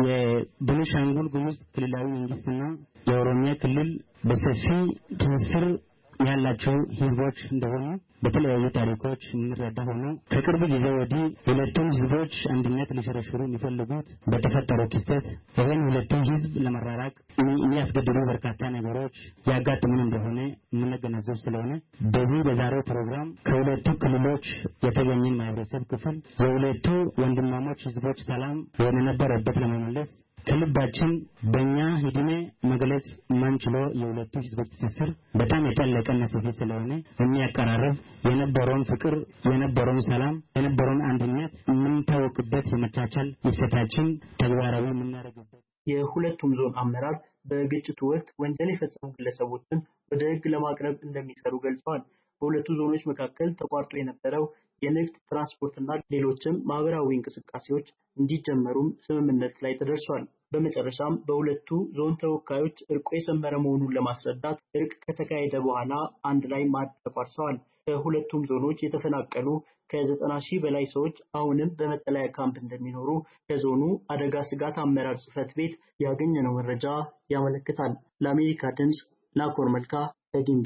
የቤኒሻንጉል ጉሙዝ ክልላዊ መንግስትና የኦሮሚያ ክልል በሰፊ ትስስር ያላቸው ህዝቦች እንደሆኑ በተለያዩ ታሪኮች እንረዳ ሆኖ ከቅርብ ጊዜ ወዲህ ሁለቱም ህዝቦች አንድነት ሊሸረሽሩ የሚፈልጉት በተፈጠረው ክስተት ይህን ሁለቱም ህዝብ ለመራራቅ የሚያስገድዱ በርካታ ነገሮች ያጋጥሙን እንደሆነ የምንገነዘብ ስለሆነ በዚህ በዛሬው ፕሮግራም ከሁለቱ ክልሎች የተገኘን ማህበረሰብ ክፍል የሁለቱ ወንድማማች ህዝቦች ሰላም ወደ ነበረበት ለመመለስ ከልባችን በእኛ ሂድሜ መግለጽ ማንችለው የሁለቱ ህዝቦች ትስስር በጣም የጠለቀና ሰፊ ስለሆነ የሚያቀራርብ የነበረውን ፍቅር የነበረውን ሰላም የነበረውን አንድነት የምንታወቅበት የመቻቻል እሴታችን ተግባራዊ የምናደርግበት የሁለቱም ዞን አመራር በግጭቱ ወቅት ወንጀል የፈጸሙ ግለሰቦችን ወደ ህግ ለማቅረብ እንደሚሰሩ ገልጸዋል። በሁለቱ ዞኖች መካከል ተቋርጦ የነበረው የንግድ ትራንስፖርትና ሌሎችም ማህበራዊ እንቅስቃሴዎች እንዲጀመሩም ስምምነት ላይ ተደርሷል። በመጨረሻም በሁለቱ ዞን ተወካዮች እርቁ የሰመረ መሆኑን ለማስረዳት እርቅ ከተካሄደ በኋላ አንድ ላይ ማዕድ ተቋርሰዋል። ከሁለቱም ዞኖች የተፈናቀሉ ከዘጠና ሺህ በላይ ሰዎች አሁንም በመጠለያ ካምፕ እንደሚኖሩ ከዞኑ አደጋ ስጋት አመራር ጽሕፈት ቤት ያገኘነው መረጃ ያመለክታል። ለአሜሪካ ድምጽ ናኮር መልካ ከጊምቢ።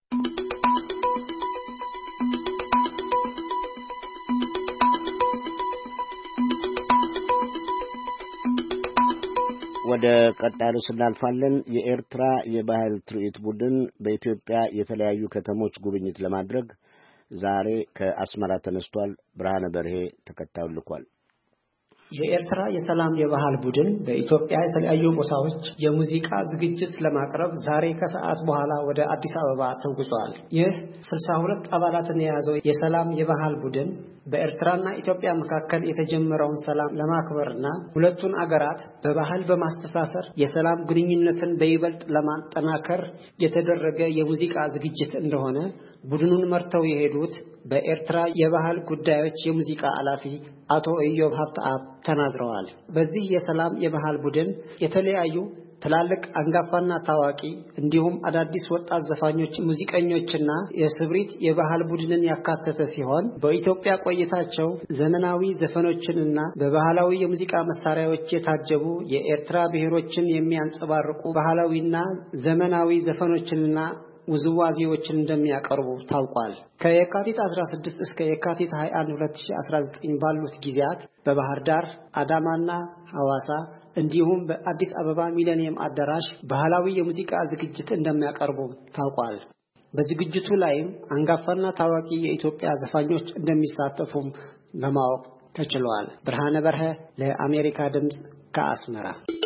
ወደ ቀጣዩ ስናልፋለን። የኤርትራ የባህል ትርኢት ቡድን በኢትዮጵያ የተለያዩ ከተሞች ጉብኝት ለማድረግ ዛሬ ከአስመራ ተነስቷል። ብርሃነ በርሄ ተከታዩን ልኳል። የኤርትራ የሰላም የባህል ቡድን በኢትዮጵያ የተለያዩ ቦታዎች የሙዚቃ ዝግጅት ለማቅረብ ዛሬ ከሰዓት በኋላ ወደ አዲስ አበባ ተጉዟል። ይህ ስልሳ ሁለት አባላትን የያዘው የሰላም የባህል ቡድን በኤርትራና ኢትዮጵያ መካከል የተጀመረውን ሰላም ለማክበርና ሁለቱን አገራት በባህል በማስተሳሰር የሰላም ግንኙነትን በይበልጥ ለማጠናከር የተደረገ የሙዚቃ ዝግጅት እንደሆነ ቡድኑን መርተው የሄዱት በኤርትራ የባህል ጉዳዮች የሙዚቃ ኃላፊ አቶ ኢዮብ ሀብተአብ ተናግረዋል። በዚህ የሰላም የባህል ቡድን የተለያዩ ትላልቅ አንጋፋና ታዋቂ እንዲሁም አዳዲስ ወጣት ዘፋኞች፣ ሙዚቀኞችና የስብሪት የባህል ቡድንን ያካተተ ሲሆን በኢትዮጵያ ቆይታቸው ዘመናዊ ዘፈኖችንና በባህላዊ የሙዚቃ መሳሪያዎች የታጀቡ የኤርትራ ብሔሮችን የሚያንጸባርቁ ባህላዊና ዘመናዊ ዘፈኖችንና ውዝዋዜዎችን እንደሚያቀርቡ ታውቋል። ከየካቲት አስራ ስድስት እስከ የካቲት ሃያ አንድ ሁለት ሺህ አስራ ዘጠኝ ባሉት ጊዜያት በባህር ዳር፣ አዳማና ሐዋሳ እንዲሁም በአዲስ አበባ ሚሊኒየም አዳራሽ ባህላዊ የሙዚቃ ዝግጅት እንደሚያቀርቡ ታውቋል። በዝግጅቱ ላይም አንጋፋና ታዋቂ የኢትዮጵያ ዘፋኞች እንደሚሳተፉም ለማወቅ ተችሏል። ብርሃነ በርሄ ለአሜሪካ ድምጽ ከአስመራ።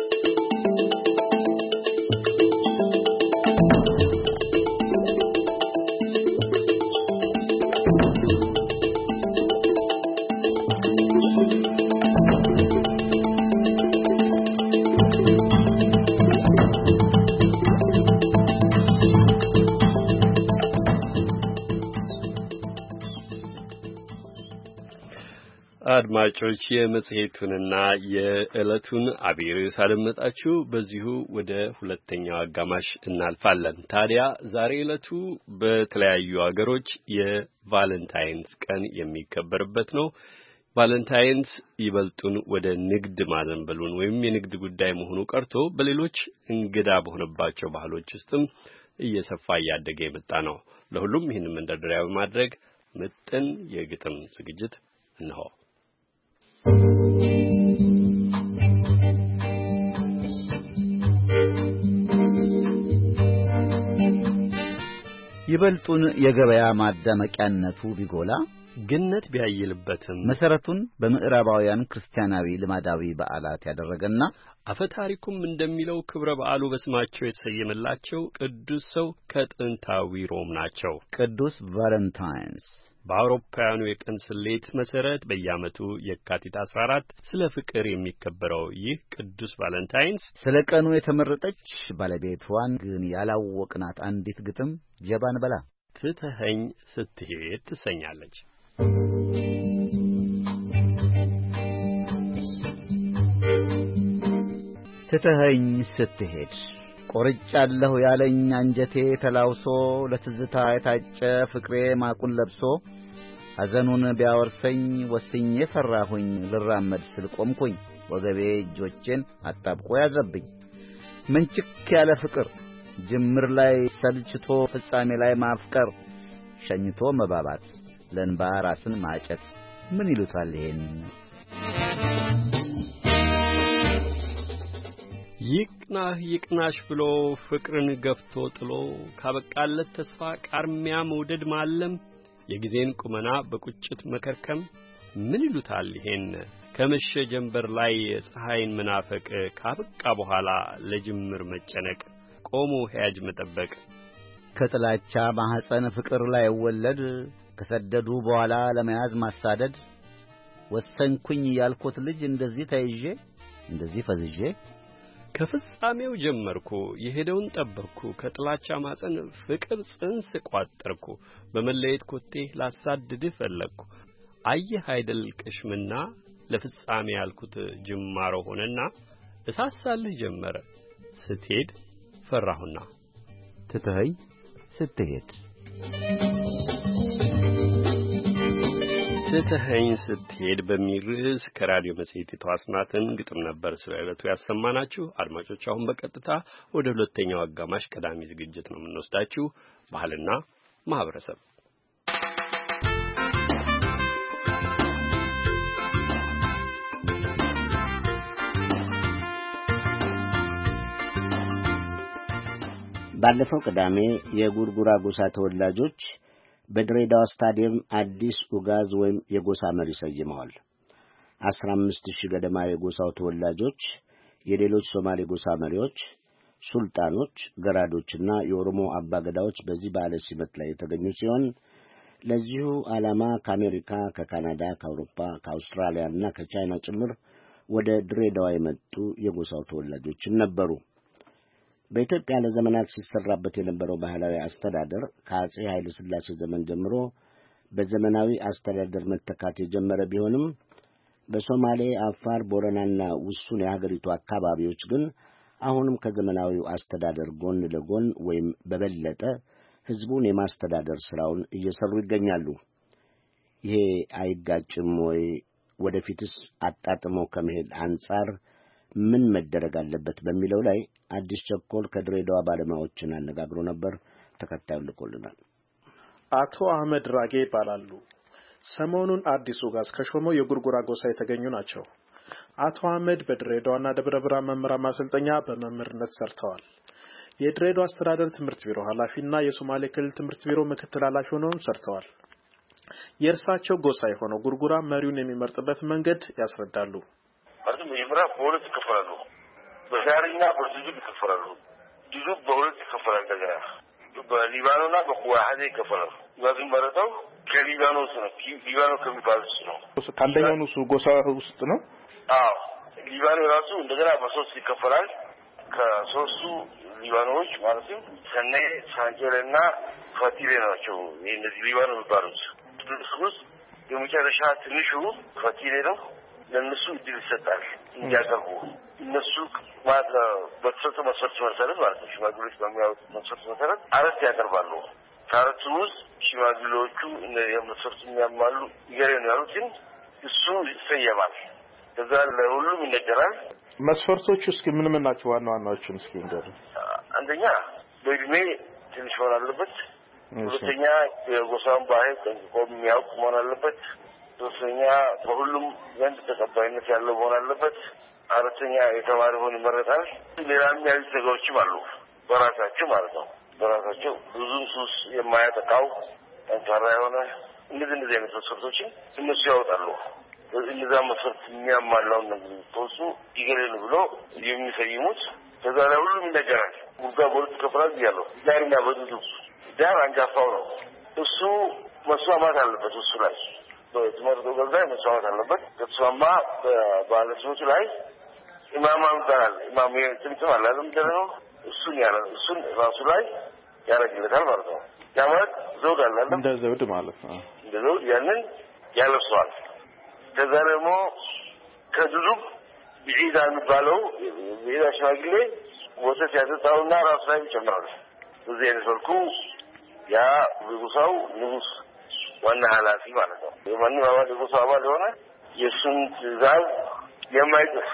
አድማጮች የመጽሔቱንና የዕለቱን አብይ ርዕስ አደመጣችሁ። በዚሁ ወደ ሁለተኛው አጋማሽ እናልፋለን። ታዲያ ዛሬ ዕለቱ በተለያዩ አገሮች የቫለንታይንስ ቀን የሚከበርበት ነው። ቫለንታይንስ ይበልጡን ወደ ንግድ ማዘንበሉን ወይም የንግድ ጉዳይ መሆኑ ቀርቶ በሌሎች እንግዳ በሆነባቸው ባህሎች ውስጥም እየሰፋ እያደገ የመጣ ነው። ለሁሉም ይህን መንደርደሪያ በማድረግ ምጥን የግጥም ዝግጅት እንሆ። ይበልጡን የገበያ ማዳመቂያነቱ ቢጎላ ግነት ቢያይልበትም መሰረቱን በምዕራባውያን ክርስቲያናዊ ልማዳዊ በዓላት ያደረገና አፈ ታሪኩም እንደሚለው ክብረ በዓሉ በስማቸው የተሰየመላቸው ቅዱስ ሰው ከጥንታዊ ሮም ናቸው። ቅዱስ ቫለንታይንስ በአውሮፓውያኑ የቀን ስሌት መሰረት በየዓመቱ የካቲት አስራ አራት ስለ ፍቅር የሚከበረው ይህ ቅዱስ ቫለንታይንስ ስለ ቀኑ የተመረጠች ባለቤቷን ግን ያላወቅናት አንዲት ግጥም ጀባን በላ ትተኸኝ ስትሄድ ትሰኛለች። ትተኸኝ ስትሄድ ቆርጫለሁ ያለኝ አንጀቴ ተላውሶ ለትዝታ የታጨ ፍቅሬ ማቁን ለብሶ ሐዘኑን ቢያወርሰኝ ወስኜ ፈራሁኝ ልራመድ ስል ቆምኩኝ ወገቤ እጆቼን አጣብቆ ያዘብኝ ምንጭክ ያለ ፍቅር ጅምር ላይ ሰልችቶ ፍጻሜ ላይ ማፍቀር ሸኝቶ መባባት ለንባ ራስን ማጨት ምን ይሉታል ይሄን? ይቅናህ ይቅናሽ ብሎ ፍቅርን ገፍቶ ጥሎ ካበቃለት ተስፋ ቃርሚያ መውደድ ማለም የጊዜን ቁመና በቁጭት መከርከም ምን ይሉታል ይሄን? ከመሸ ጀንበር ላይ ፀሐይን መናፈቅ ካበቃ በኋላ ለጅምር መጨነቅ ቆሞ ሕያጅ መጠበቅ ከጥላቻ ማህፀን ፍቅር ላይ ወለድ ከሰደዱ በኋላ ለመያዝ ማሳደድ ወሰንኩኝ ያልኩት ልጅ እንደዚህ ተይዤ እንደዚህ ፈዝዤ ከፍጻሜው ጀመርኩ የሄደውን ጠበቅኩ ከጥላቻ ማፀን ፍቅር ጽንስ ቋጠርኩ በመለየት ኮቴ ላሳድድህ ፈለግኩ አየህ አይደል ቅሽምና ለፍጻሜ ያልኩት ጅማሮ ሆነና እሳሳልህ ጀመረ ስትሄድ ፈራሁና ትተኸኝ ስትሄድ ትተኸኝ ስትሄድ በሚል ርዕስ ከራዲዮ መጽሔት የተዋስናትን ግጥም ነበር ስለ ዕለቱ ያሰማናችሁ። አድማጮች አሁን በቀጥታ ወደ ሁለተኛው አጋማሽ ቀዳሚ ዝግጅት ነው የምንወስዳችሁ። ባህልና ማህበረሰብ ባለፈው ቅዳሜ የጉርጉራ ጎሳ ተወላጆች በድሬዳዋ ስታዲየም አዲስ ኡጋዝ ወይም የጎሳ መሪ ሰይመዋል። አስራ አምስት ሺህ ገደማ የጎሳው ተወላጆች፣ የሌሎች ሶማሌ ጎሳ መሪዎች፣ ሱልጣኖች፣ ገራዶችና የኦሮሞ አባገዳዎች በዚህ በዓለ ሲመት ላይ የተገኙ ሲሆን ለዚሁ ዓላማ ከአሜሪካ፣ ከካናዳ፣ ከአውሮፓ፣ ከአውስትራሊያና ከቻይና ጭምር ወደ ድሬዳዋ የመጡ የጎሳው ተወላጆችም ነበሩ። በኢትዮጵያ ለዘመናት ሲሰራበት የነበረው ባህላዊ አስተዳደር ከአጼ ኃይለ ሥላሴ ዘመን ጀምሮ በዘመናዊ አስተዳደር መተካት የጀመረ ቢሆንም በሶማሌ፣ አፋር፣ ቦረናና ውሱን የሀገሪቱ አካባቢዎች ግን አሁንም ከዘመናዊው አስተዳደር ጎን ለጎን ወይም በበለጠ ሕዝቡን የማስተዳደር ሥራውን እየሰሩ ይገኛሉ። ይሄ አይጋጭም ወይ? ወደፊትስ አጣጥመው ከመሄድ አንጻር ምን መደረግ አለበት በሚለው ላይ አዲስ ቸኮል ከድሬዳዋ ባለሙያዎችን አነጋግሮ ነበር። ተከታዩን ልኮልናል። አቶ አህመድ ራጌ ይባላሉ። ሰሞኑን አዲስ ኡጋዝ ከሾመው የጉርጉራ ጎሳ የተገኙ ናቸው። አቶ አህመድ በድሬዳዋና ደብረ ብርሃን መምህራን ማሰልጠኛ በመምህርነት ሰርተዋል። የድሬዳዋ አስተዳደር ትምህርት ቢሮ ኃላፊና የሶማሌ ክልል ትምህርት ቢሮ ምክትል ኃላፊ ሆነውም ሰርተዋል። የእርሳቸው ጎሳ የሆነው ጉርጉራ መሪውን የሚመርጥበት መንገድ ያስረዳሉ። ማለት መጀመሪያ በሁለት ይከፈላሉ። በዛሪና በዙጁብ ይከፈላሉ። ዙጁብ በሁለት ይከፈላል። እንደገና በሊባኖና በኩዋሃዜ ይከፈላሉ። ጋዝም መረጠው ከሊባኖስ ነው። ሊባኖ ከሚባሉት ነው። ከአንደኛው ንሱ ጎሳ ውስጥ ነው። አዎ ሊባኖ ራሱ እንደገና በሶስት ይከፈላል። ከሶስቱ ሊባኖዎች ማለትም ሰኔ፣ ሳንጀልና ፈቲሌ ናቸው። እነዚህ ሊባኖ የሚባሉት ውስጥ የመጨረሻ ትንሹ ፈቲሌ ነው። ለነሱ እድል ይሰጣል እንዲያቀርቡ። እነሱ ማለት በተሰጠ መስፈርት መሰረት ማለት ነው ሽማግሌዎች በሚያወጡት መስፈርት መሰረት አራት ያቀርባሉ። ከአራቱ ውስጥ ሽማግሌዎቹ የመስፈርት የሚያሟሉ ይገሬ ነው ያሉትን እሱ ይሰየማል። ከዛ ለሁሉም ይነገራል። መስፈርቶቹ እስኪ ምን ምን ናቸው? ዋና ዋናዎቹን እስኪ ንገሩ። አንደኛ በእድሜ ትንሽ መሆን አለበት። ሁለተኛ የጎሳውን ባህል ጠንቅቆ የሚያውቅ መሆን አለበት። ሶስተኛ በሁሉም ዘንድ ተቀባይነት ያለው መሆን አለበት። አራተኛ የተማረ ሆኖ ይመረጣል። ሌላም ያሉት ነገሮችም አሉ በራሳቸው ማለት ነው። በራሳቸው ብዙም ሱስ የማያጠቃው ጠንካራ የሆነ እንደዚህ እንደዚህ አይነት መስፈርቶችን እነሱ ያወጣሉ። እነዛ መስፈርት የሚያሟላውን ነገር ተወሱ ይገለሉ ብሎ የሚሰይሙት ከዛ ላይ ሁሉም ይነገራል። ጉርጋ ቦርድ ከፍራዝ ያለው ዳርና በዱዱ ዳር አንጋፋው ነው። እሱ መስዋዕት አለበት። እሱ ላይ በትምህርት ወገዛ መስዋዕት አለበት። ከተስማማ በባለስሞች ላይ ኢማም ይባላል። ኢማም የጥንት ማለት ነው። እሱን ያለ እሱን ራሱ ላይ ያረጋግጣል ማለት ነው። ያማት ዘውድ አለ እንደ ዘውድ ማለት ነው። እንደ ዘውድ ያንን ያለብሰዋል። ከዛ ደግሞ ከዱዱብ ቢዒዳ የሚባለው ቢዒዳ ሽማግሌ ወተት ያጠጣውና ራሱ ላይ ይጨምራል። በዚህ አይነት መልኩ ያ ንጉሳው ንጉስ ዋና ኃላፊ ማለት ነው። የማንም አባል የጎሳው አባል የሆነ የእሱን ትእዛዝ የማይጥስ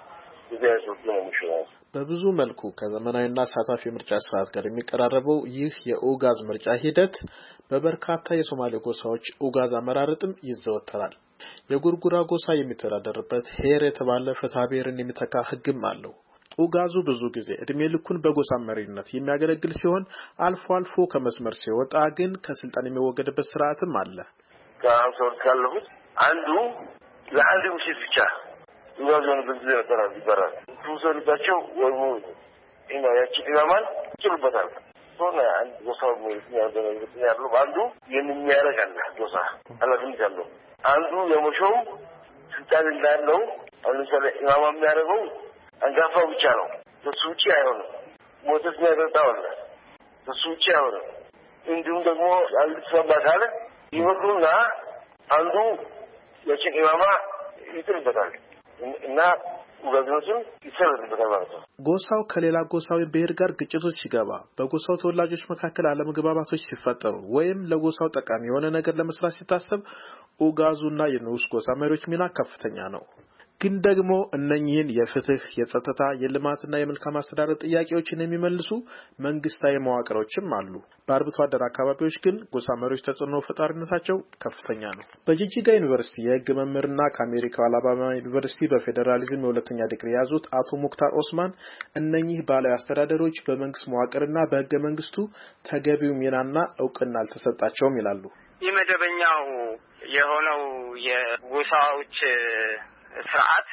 በብዙ መልኩ ከዘመናዊና አሳታፊ ምርጫ ስርዓት ጋር የሚቀራረበው ይህ የኡጋዝ ምርጫ ሂደት በበርካታ የሶማሌ ጎሳዎች ኡጋዝ አመራረጥም ይዘወተራል። የጉርጉራ ጎሳ የሚተዳደርበት ሄር የተባለ ፍትሐ ብሔርን የሚተካ ህግም አለው። ኡጋዙ ብዙ ጊዜ እድሜ ልኩን በጎሳ መሪነት የሚያገለግል ሲሆን አልፎ አልፎ ከመስመር ሲወጣ ግን ከስልጣን የሚወገድበት ስርዓትም አለ። ከአንሶር ካለሁት አንዱ ለአንድ ምሽት ብቻ ኡጋዙን በዚህ ተራራ ይባላል። ብዙዎቻቸው ወይም ኢና ያቺ ኢማማን ይችሉበታል። ሆነ አንድ ጎሳው የሚያደርግ ያለው አንዱ የሚያረግ አለ ጎሳ አላግንት ያለው አንዱ የሞሾው ስልጣን እንዳለው አሁን ለምሳሌ ኢማማ የሚያደርገው አንጋፋው ብቻ ነው። ከሱ ውጭ አይሆንም። ሞተስ የሚያጠጣው አለ ከሱ ውጭ አይሆንም። እንዲሁም ደግሞ አንድ ሰባ ካለ ይወዱና አንዱ የጭን ኢማማ ይጥልበታል እና ወገኖችን ይሰበርበታል ማለት ነው። ጎሳው ከሌላ ጎሳዊ ብሔር ጋር ግጭቶች ሲገባ በጎሳው ተወላጆች መካከል አለመግባባቶች ሲፈጠሩ ወይም ለጎሳው ጠቃሚ የሆነ ነገር ለመስራት ሲታሰብ ኡጋዙና የንዑስ ጎሳ መሪዎች ሚና ከፍተኛ ነው። ግን ደግሞ እነኚህን የፍትህ፣ የጸጥታ፣ የልማትና የመልካም አስተዳደር ጥያቄዎችን የሚመልሱ መንግስታዊ መዋቅሮችም አሉ። በአርብቶ አደር አካባቢዎች ግን ጎሳ መሪዎች ተጽዕኖ ፈጣሪነታቸው ከፍተኛ ነው። በጂጂጋ ዩኒቨርሲቲ የህግ መምህርና ከአሜሪካው አላባማ ዩኒቨርሲቲ በፌዴራሊዝም የሁለተኛ ዲግሪ የያዙት አቶ ሙክታር ኦስማን እነኚህ ባህላዊ አስተዳደሮች በመንግስት መዋቅርና በህገ መንግስቱ ተገቢው ሚናና እውቅና አልተሰጣቸውም ይላሉ። የመደበኛው የሆነው የጎሳዎች ስርዓት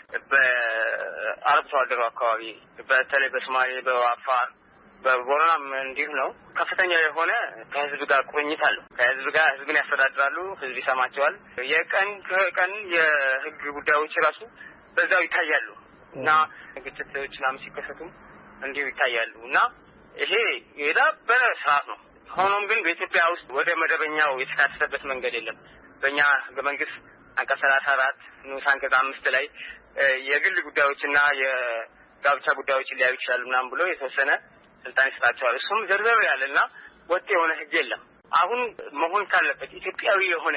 በአርብቶ አደሩ አካባቢ በተለይ በሶማሌ፣ በአፋር፣ በቦረናም እንዲሁ ነው። ከፍተኛ የሆነ ከህዝብ ጋር ቁርኝት አለው። ከህዝብ ጋር ህዝብን ያስተዳድራሉ፣ ህዝብ ይሰማቸዋል። የቀን ከቀን የህግ ጉዳዮች ራሱ በዛው ይታያሉ እና ግጭቶች ምናምን ሲከሰቱም እንዲሁ ይታያሉ እና ይሄ የዳበረ ስርዓት ነው። ሆኖም ግን በኢትዮጵያ ውስጥ ወደ መደበኛው የተካተተበት መንገድ የለም። በእኛ ህገ መንግስት አንቀጽ ሰላሳ አራት ንዑስ አንቀጽ አምስት ላይ የግል ጉዳዮችና የጋብቻ ጉዳዮች ሊያዩ ይችላሉ ምናምን ብሎ የተወሰነ ስልጣን ይሰጣቸዋል። እሱም ዘርዘር ያለና ወጥ የሆነ ህግ የለም። አሁን መሆን ካለበት ኢትዮጵያዊ የሆነ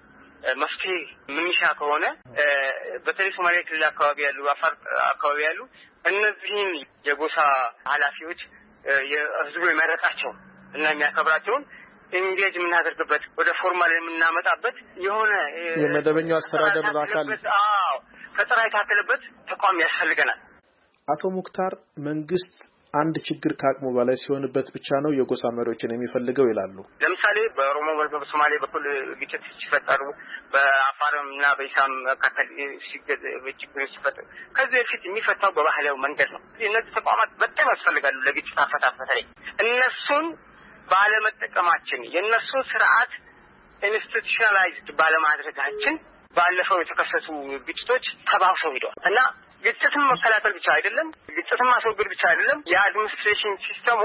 መፍትሄ ምንሻ ከሆነ በተለይ ሶማሌ ክልል አካባቢ ያሉ፣ አፋር አካባቢ ያሉ እነዚህን የጎሳ ኃላፊዎች የህዝቡ የመረጣቸው እና የሚያከብራቸውን ኢንጌጅ የምናደርግበት ወደ ፎርማል የምናመጣበት የሆነ የመደበኛው አስተዳደር አካል አዎ ፈጠራ የታከለበት ተቋም ያስፈልገናል። አቶ ሙክታር መንግስት አንድ ችግር ከአቅሙ በላይ ሲሆንበት ብቻ ነው የጎሳ መሪዎችን የሚፈልገው ይላሉ። ለምሳሌ በኦሮሞ በሶማሌ በኩል ግጭት ሲፈጠሩ በአፋርና በኢሳም መካከል ችግር ሲፈጠሩ ከዚህ በፊት የሚፈታው በባህላዊ መንገድ ነው። እነዚህ ተቋማት በጣም ያስፈልጋሉ ለግጭት አፈታት ላይ እነሱን ባለመጠቀማችን የነሱ ስርዓት ኢንስቲቱሽናላይዝድ ባለማድረጋችን ባለፈው የተከሰቱ ግጭቶች ተባብሰው ሄደዋል እና ግጭትን መከላከል ብቻ አይደለም፣ ግጭትን ማስወገድ ብቻ አይደለም፣ የአድሚኒስትሬሽን ሲስተሙ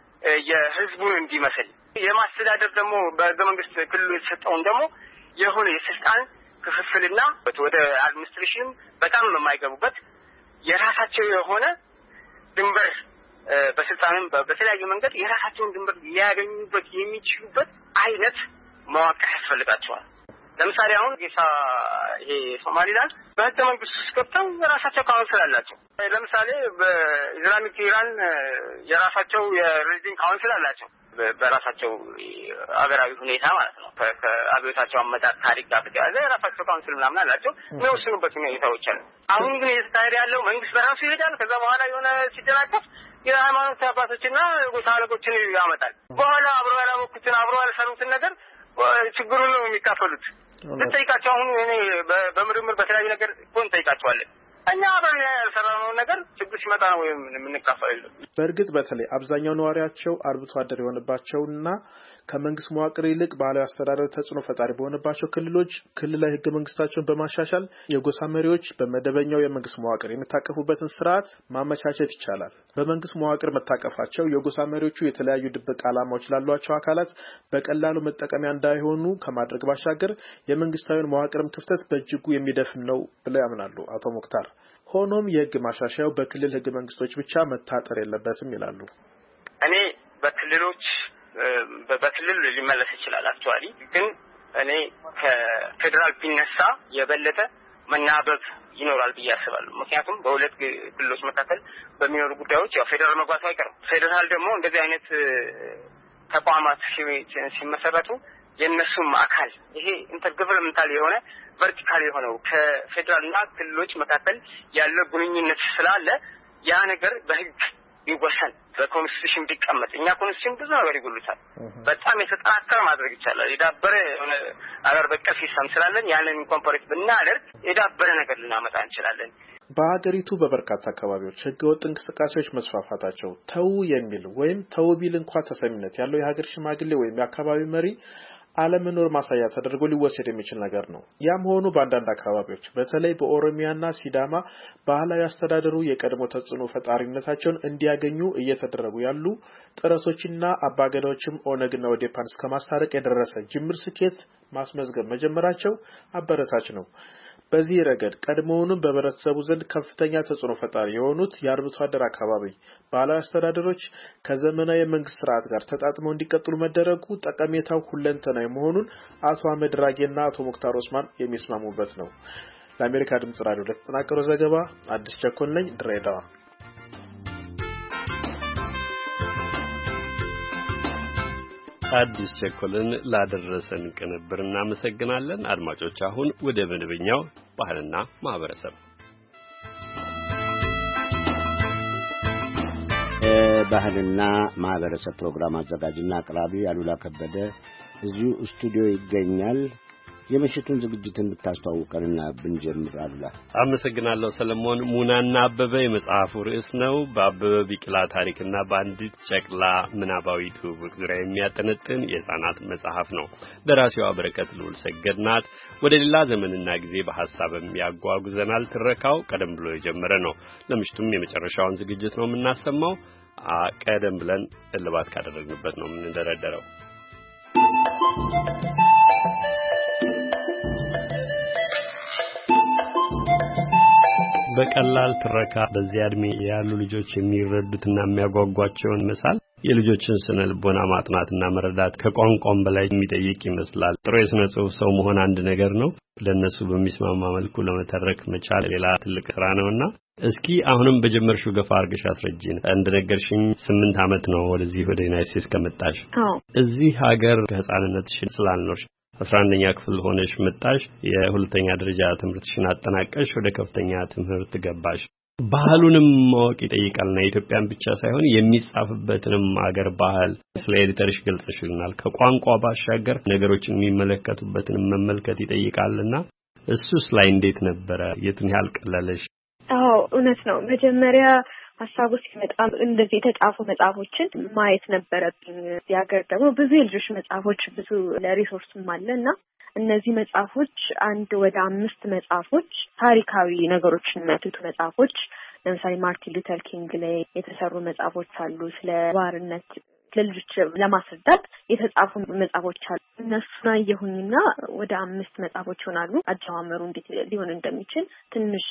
የህዝቡን እንዲመስል የማስተዳደር ደግሞ በህገ መንግስት ክልሉ የተሰጠውን ደግሞ የሆነ የስልጣን ክፍፍልና ወደ አድሚኒስትሬሽን በጣም የማይገቡበት የራሳቸው የሆነ ድንበር በስልጣንም በተለያየ መንገድ የራሳቸውን ድንበር ሊያገኙበት የሚችሉበት አይነት መዋቅር ያስፈልጋቸዋል። ለምሳሌ አሁን ጌሳ ይሄ ሶማሊላንድ በህገ መንግስት ውስጥ ገብተው የራሳቸው ካውንስል አላቸው። ለምሳሌ በኢስላሚክ ኢራን የራሳቸው የሬዚደንት ካውንስል አላቸው በራሳቸው አገራዊ ሁኔታ ማለት ነው። ከአብዮታቸው አመጣጥ ታሪክ ጋር ተያያዘ የራሳቸው ካውንስል ምናምን አላቸው የሚወስኑበት ሁኔታዎች አሉ። አሁን ግን እየተካሄደ ያለው መንግስት በራሱ ይሄዳል። ከዛ በኋላ የሆነ ሲደናቀፍ የሃይማኖት አባቶችና ጎሳ አለቆችን ያመጣል። በኋላ አብሮ ያላወቁትን አብሮ ያልሰሩትን ነገር ችግሩን ነው የሚካፈሉት። እንጠይቃቸው አሁን እኔ በምርምር በተለያዩ ነገር ኮን ጠይቃቸዋለን። እኛ አብረን ያልሰራነው ነገር ችግር ሲመጣ ነው ወይም የምንካፈለው። በእርግጥ በተለይ አብዛኛው ነዋሪያቸው አርብቶ አደር የሆነባቸውና ከመንግስት መዋቅር ይልቅ ባህላዊ አስተዳደር ተጽዕኖ ፈጣሪ በሆነባቸው ክልሎች ክልላዊ ህገ መንግስታቸውን በማሻሻል የጎሳ መሪዎች በመደበኛው የመንግስት መዋቅር የሚታቀፉበትን ስርዓት ማመቻቸት ይቻላል። በመንግስት መዋቅር መታቀፋቸው የጎሳ መሪዎቹ የተለያዩ ድብቅ ዓላማዎች ላሏቸው አካላት በቀላሉ መጠቀሚያ እንዳይሆኑ ከማድረግ ባሻገር የመንግስታዊን መዋቅርም ክፍተት በእጅጉ የሚደፍን ነው ብለው ያምናሉ አቶ ሙክታር። ሆኖም የህግ ማሻሻያው በክልል ህገ መንግስቶች ብቻ መታጠር የለበትም ይላሉ። እኔ በክልሎች በክልል ሊመለስ ይችላል። አክቹአሊ ግን እኔ ከፌደራል ቢነሳ የበለጠ መናበብ ይኖራል ብዬ አስባለሁ። ምክንያቱም በሁለት ክልሎች መካከል በሚኖሩ ጉዳዮች ያው ፌደራል መግባቱ አይቀርም። ፌደራል ደግሞ እንደዚህ አይነት ተቋማት ሲመሰረቱ የነሱም አካል ይሄ ኢንተርገቨርንመንታል የሆነ ቨርቲካል የሆነው ከፌደራልና ክልሎች መካከል ያለ ግንኙነት ስላለ ያ ነገር በህግ ይወሰን በኮንስቲቱሽን ቢቀመጥ። እኛ ኮንስቲቱሽን ብዙ ነገር ይጎሉታል። በጣም የተጠናከረ ማድረግ ይቻላል። የዳበረ የሆነ አገር በቀል ሲስተም ስላለን ያንን ኢንኮምፓሬት ብናደርግ የዳበረ ነገር ልናመጣ እንችላለን። በሀገሪቱ በበርካታ አካባቢዎች ህገወጥ እንቅስቃሴዎች መስፋፋታቸው ተው የሚል ወይም ተው ቢል እንኳን ተሰሚነት ያለው የሀገር ሽማግሌ ወይም የአካባቢ መሪ አለመኖር ማሳያ ተደርጎ ሊወሰድ የሚችል ነገር ነው። ያም ሆኖ በአንዳንድ አካባቢዎች በተለይ በኦሮሚያና ሲዳማ ባህላዊ አስተዳደሩ የቀድሞ ተጽዕኖ ፈጣሪነታቸውን እንዲያገኙ እየተደረጉ ያሉ ጥረቶችና አባገዳዎችም ኦነግና ኦዴፓን እስከማስታረቅ የደረሰ ጅምር ስኬት ማስመዝገብ መጀመራቸው አበረታች ነው። በዚህ ረገድ ቀድሞውንም በህብረተሰቡ ዘንድ ከፍተኛ ተጽዕኖ ፈጣሪ የሆኑት የአርብቶ አደር አካባቢ ባህላዊ አስተዳደሮች ከዘመናዊ የመንግስት ስርዓት ጋር ተጣጥመው እንዲቀጥሉ መደረጉ ጠቀሜታው ሁለንተናዊ መሆኑን አቶ አህመድ ራጌና አቶ ሙክታር ኦስማን የሚስማሙበት ነው። ለአሜሪካ ድምጽ ራዲዮ ለተጠናቀረው ዘገባ አዲስ ቸኮል ነኝ፣ ድሬዳዋ። አዲስ ቸኮልን ላደረሰን ቅንብር እናመሰግናለን። አድማጮች አሁን ወደ መደበኛው ባህልና ማህበረሰብ ባህልና ማህበረሰብ ፕሮግራም አዘጋጅና አቅራቢ አሉላ ከበደ እዚሁ ስቱዲዮ ይገኛል። የምሽቱን ዝግጅት እንድታስተዋውቀንና ብንጀምር አሉላ። አመሰግናለሁ ሰለሞን። ሙናና አበበ የመጽሐፉ ርዕስ ነው። በአበበ ቢቂላ ታሪክና በአንዲት ጨቅላ ምናባዊ ትውውቅ ዙሪያ የሚያጠነጥን የሕፃናት መጽሐፍ ነው። ደራሲዋ በረከት ልዑል ሰገድ ናት። ወደ ሌላ ዘመንና ጊዜ በሐሳብም ያጓጉዘናል። ትረካው ቀደም ብሎ የጀመረ ነው። ለምሽቱም የመጨረሻውን ዝግጅት ነው የምናሰማው። ቀደም ብለን እልባት ካደረግንበት ነው የምንደረደረው። በቀላል ትረካ በዚያ እድሜ ያሉ ልጆች የሚረዱትና የሚያጓጓቸውን መሳል የልጆችን ስነ ልቦና ማጥናትና መረዳት ከቋንቋም በላይ የሚጠይቅ ይመስላል። ጥሩ የስነ ጽሑፍ ሰው መሆን አንድ ነገር ነው። ለነሱ በሚስማማ መልኩ ለመተረክ መቻል ሌላ ትልቅ ስራ ነውና እስኪ አሁንም በጀመርሽው ገፋ አድርገሽ አስረጂን። እንደነገርሽኝ ስምንት ዓመት ነው ወደዚህ ወደ ዩናይትድ ስቴትስ ከመጣሽ። እዚህ ሀገር ከህፃንነትሽ ስላልኖርሽ አስራ አንደኛ ክፍል ሆነሽ መጣሽ። የሁለተኛ ደረጃ ትምህርትሽን አጠናቀሽ ወደ ከፍተኛ ትምህርት ገባሽ። ባህሉንም ማወቅ ይጠይቃልና የኢትዮጵያን ብቻ ሳይሆን የሚጻፍበትንም አገር ባህል ስለ ኤዲተርሽ ገልጸሽልናል። ከቋንቋ ባሻገር ነገሮችን የሚመለከቱበትን መመልከት ይጠይቃልና እሱስ ላይ እንዴት ነበረ? የቱን ያህል ቀለለሽ? አዎ እውነት ነው። መጀመሪያ ሀሳቡ ሲመጣ እንደዚህ የተጻፉ መጽሐፎችን ማየት ነበረብኝ። ያገር ደግሞ ብዙ የልጆች መጽሐፎች ብዙ ለሪሶርስም አለና እነዚህ መጽሐፎች አንድ ወደ አምስት መጽሐፎች ታሪካዊ ነገሮችን የሚያትቱ መጽሐፎች ለምሳሌ ማርቲን ሉተር ኪንግ ላይ የተሰሩ መጽሐፎች አሉ። ስለ ባርነት ለልጆች ለማስረዳት የተጻፉ መጽሐፎች አሉ። እነሱን አየሁኝና ወደ አምስት መጽሐፎች ይሆናሉ። አጀማመሩ እንዴት ሊሆን እንደሚችል ትንሽ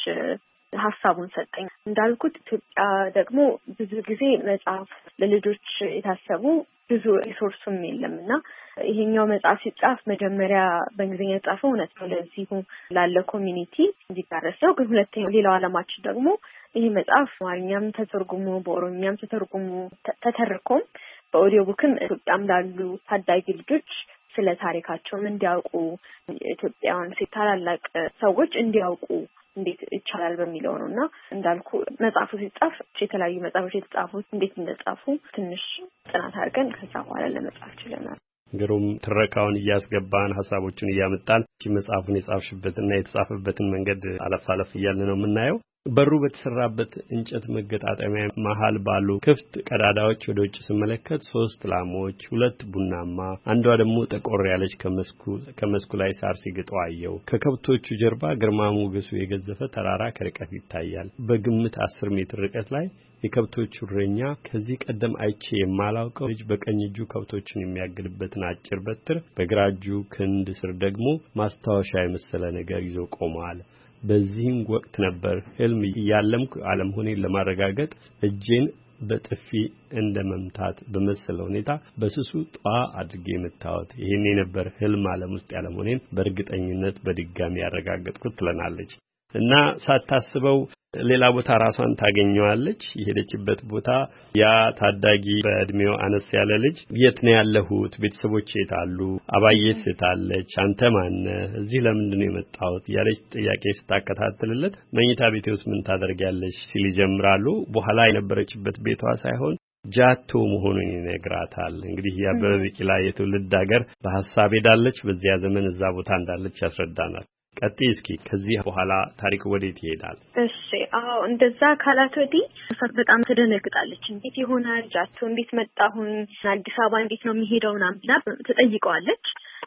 ሀሳቡን ሰጠኝ። እንዳልኩት ኢትዮጵያ ደግሞ ብዙ ጊዜ መጽሐፍ ለልጆች የታሰቡ ብዙ ሪሶርስም የለምና ይሄኛው መጽሐፍ ሲጻፍ መጀመሪያ በእንግሊዝኛ የተጻፈው እውነት ነው ለዚሁ ላለ ኮሚኒቲ እንዲዳረስ ነው። ግን ሁለተኛው ሌላው ዓላማችን ደግሞ ይሄ መጽሐፍ አማርኛም ተተርጉሞ በኦሮሚያም ተተርጉሞ ተተርኮም በኦዲዮ ቡክም ኢትዮጵያም ላሉ ታዳጊ ልጆች ስለ ታሪካቸውም እንዲያውቁ ኢትዮጵያውያን ታላላቅ ሰዎች እንዲያውቁ እንዴት ይቻላል በሚለው ነውና እንዳልኩ መጽሐፉ ሲጻፍ የተለያዩ መጽሐፎች የተጻፉት እንዴት እንደጻፉ ትንሽ ጥናት አድርገን ከዛ በኋላ ለመጻፍ ችለናል። ግሩም ትረካውን እያስገባን ሐሳቦችን እያመጣን መጽሐፉን የጻፍሽበትና የተጻፈበትን መንገድ አለፍ አለፍ እያልን ነው የምናየው። በሩ በተሰራበት እንጨት መገጣጠሚያ መሃል ባሉ ክፍት ቀዳዳዎች ወደ ውጭ ስመለከት ሶስት ላሞች፣ ሁለት ቡናማ፣ አንዷ ደግሞ ጠቆር ያለች ከመስኩ ከመስኩ ላይ ሳር ሲግጡ አየው። ከከብቶቹ ጀርባ ግርማ ሞገሱ የገዘፈ ተራራ ከርቀት ይታያል። በግምት አስር ሜትር ርቀት ላይ የከብቶቹ እረኛ ከዚህ ቀደም አይቼ የማላውቀው ልጅ በቀኝ እጁ ከብቶችን የሚያግድበትን አጭር በትር፣ በግራ እጁ ክንድ ስር ደግሞ ማስታወሻ የመሰለ ነገር ይዞ ቆሟል። በዚህም ወቅት ነበር ህልም ያለምኩ አለመሆኔን ለማረጋገጥ እጄን በጥፊ እንደ መምታት በመሰለ ሁኔታ በስሱ ጧ አድርጌ መታወት። ይሄኔ ነበር ህልም ዓለም ውስጥ ያለመሆኔን በእርግጠኝነት በድጋሚ ያረጋገጥኩት ትለናለች። እና ሳታስበው ሌላ ቦታ ራሷን ታገኘዋለች። የሄደችበት ቦታ ያ ታዳጊ በእድሜው አነስ ያለ ልጅ የት ነው ያለሁት? ቤተሰቦቼ የት አሉ? አባዬስ የት አለች? አንተ ማን ነህ? እዚህ ለምንድን ነው የመጣሁት? ያለች ጥያቄ ስታከታተልለት መኝታ ቤቴ ውስጥ ምን ታደርጊያለሽ ሲል ይጀምራሉ። በኋላ የነበረችበት ቤቷ ሳይሆን ጃቶ መሆኑን ይነግራታል። እንግዲህ የአበበ ቢቂላ የትውልድ ሀገር በሐሳብ ሄዳለች። በዚያ ዘመን እዛ ቦታ እንዳለች ያስረዳናል። ቀጥይ እስኪ ከዚህ በኋላ ታሪክ ወዴት ይሄዳል? እሺ አዎ እንደዛ ካላት ወዲህ እሷ በጣም ትደነግጣለች። እንዴት ይሆናል ጃቶ እንዴት መጣሁኝ አዲስ አበባ እንዴት ነው የሚሄደው ምናምን ብላ ትጠይቀዋለች።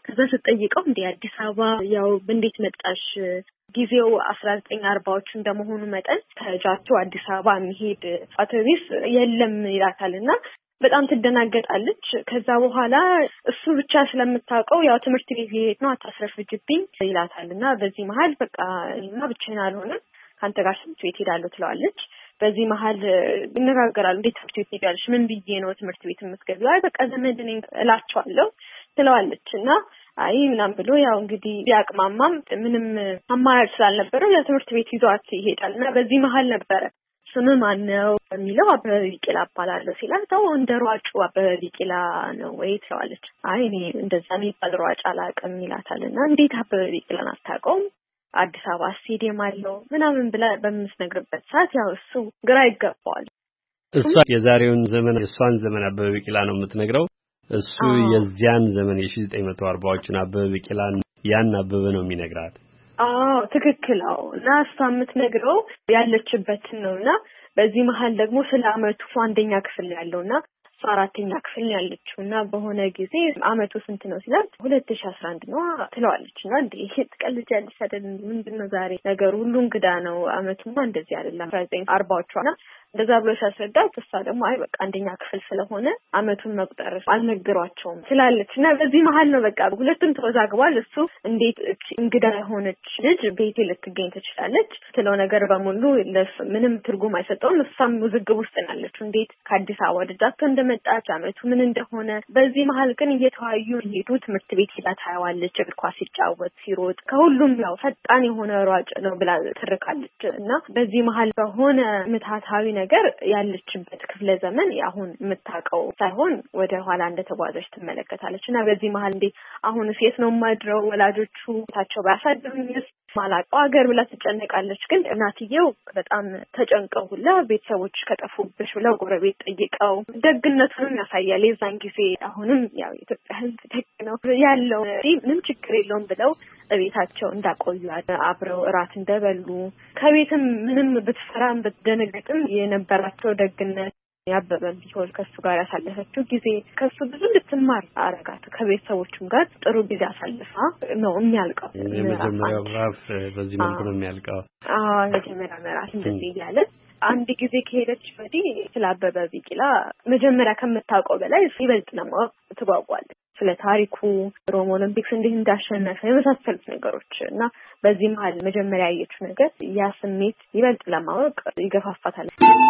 ከዛ ስጠይቀው እንደ አዲስ አበባ ያው እንዴት መጣሽ ጊዜው አስራ ዘጠኝ አርባዎች እንደመሆኑ መጠን ከጃቶ አዲስ አበባ የሚሄድ አውቶቡስ የለም ይላታልና በጣም ትደናገጣለች። ከዛ በኋላ እሱ ብቻ ስለምታውቀው ያው ትምህርት ቤት ሊሄድ ነው አታስረፍጅብኝ ይላታልና በዚህ መሀል በቃ እኔማ ብቻዬን አልሆንም ካንተ ጋር ትምህርት ቤት ሄዳለሁ ትለዋለች። በዚህ መሀል ይነጋገራሉ። እንዴት ትምህርት ቤት ሄዳለሽ? ምን ብዬ ነው ትምህርት ቤት የምትገቢው? አይ በቃ ዘመድ ነኝ እላቸዋለሁ ትለዋለችና አይ ምናምን ብሎ ያው እንግዲህ ቢያቅማማም ምንም አማራጭ ስላልነበረው ለትምህርት ቤት ይዟት ይሄዳልና በዚህ መሀል ነበረ ስም ማን ነው የሚለው አበበ ቢቂላ እባላለሁ ሲላት አዎ እንደ ሯጩ አበበ ቢቂላ ነው ወይ ትለዋለች። አይ እኔ እንደዛ የሚባል ሯጭ አላውቅም ይላታልና እንዴት አበበ ቢቂላን አታውቀውም? አዲስ አበባ ስቴዲየም አለው ምናምን ብላ በምትነግርበት ሰዓት ያው እሱ ግራ ይገባዋል። እሷ የዛሬውን ዘመን የሷን ዘመን አበበ ቢቂላ ነው የምትነግረው። እሱ የዚያን ዘመን የዘጠኝ መቶ አርባዎቹን አበበ ቢቂላን ያን አበበ ነው የሚነግራት። አዎ ትክክል ነው። እና እሷ የምትነግረው ያለችበትን ነውና በዚህ መሀል ደግሞ ስለ አመቱ አንደኛ ክፍል ያለውና እሷ አራተኛ ክፍል ያለችውና በሆነ ጊዜ አመቱ ስንት ነው ሲላት ሁለት ሺህ አስራ አንድ ነው ትለዋለችና እንዴ ትቀልጃለሽ አይደል ምንድነው ዛሬ ነገሩ ሁሉ እንግዳ ነው አመቱማ እንደዚህ አይደለም አስራ ዘጠኝ አርባዎቹና እንደዛ ብሎ ሲያስረዳት እሷ ደግሞ አይ በቃ አንደኛ ክፍል ስለሆነ አመቱን መቁጠር አልነገሯቸውም ስላለችና በዚህ መሀል ነው በቃ ሁለቱም ተወዛግቧል። እሱ እንዴት እንግዳ የሆነች ልጅ ቤቴ ልትገኝ ትችላለች ስለው ነገር በሙሉ ምንም ትርጉም አይሰጠውም። እሷም ውዝግብ ውስጥ ናለች እንዴት ከአዲስ አበባ ወደ ጃቶ እንደመጣች አመቱ ምን እንደሆነ። በዚህ መሀል ግን እየተዋዩ ሄዱ። ትምህርት ቤት ሄዳ ታያዋለች እግር ኳስ ሲጫወት ሲሮጥ ከሁሉም ያው ፈጣን የሆነ ሯጭ ነው ብላ ትርካለች። እና በዚህ መሀል በሆነ ምታታዊ ነገር ያለችበት ክፍለ ዘመን አሁን የምታውቀው ሳይሆን ወደ ኋላ እንደተጓዘች ትመለከታለች። እና በዚህ መሀል እንዴ አሁን ሴት ነው ማድረው ወላጆቹ ታቸው ባያሳድሩኝስ ማላቀው ሀገር ብላ ትጨነቃለች። ግን እናትየው በጣም ተጨንቀው ሁላ ቤተሰቦች ከጠፉብሽ ብለው ጎረቤት ጠይቀው ደግነቱንም ያሳያል የዛን ጊዜ። አሁንም ያው የኢትዮጵያ ሕዝብ ደግ ነው ያለው ምንም ችግር የለውም ብለው ቤታቸው እንዳቆዩ አብረው እራት እንደበሉ ከቤትም ምንም ብትፈራም ብትደነግጥም የነበራቸው ደግነት ያበበን ቢሆን ከሱ ጋር ያሳለፈችው ጊዜ ከሱ ብዙ ልትማር አረጋት። ከቤተሰቦቹም ጋር ጥሩ ጊዜ አሳልፋ ነው የሚያልቀው። የመጀመሪያው ምዕራፍ በዚህ መልኩ ነው የሚያልቀው። አዎ የመጀመሪያው ምዕራፍ እንደዚህ እያለ አንድ ጊዜ ከሄደች ወዲህ ስለ አበበ ቢቂላ መጀመሪያ ከምታውቀው በላይ ይበልጥ ለማወቅ ትጓጓለች። ስለ ታሪኩ ሮም ኦሎምፒክስ እንዴት እንዳሸነፈ የመሳሰሉት ነገሮች እና በዚህ መሀል መጀመሪያ ያየችው ነገር ያ ስሜት ይበልጥ ለማወቅ ይገፋፋታል።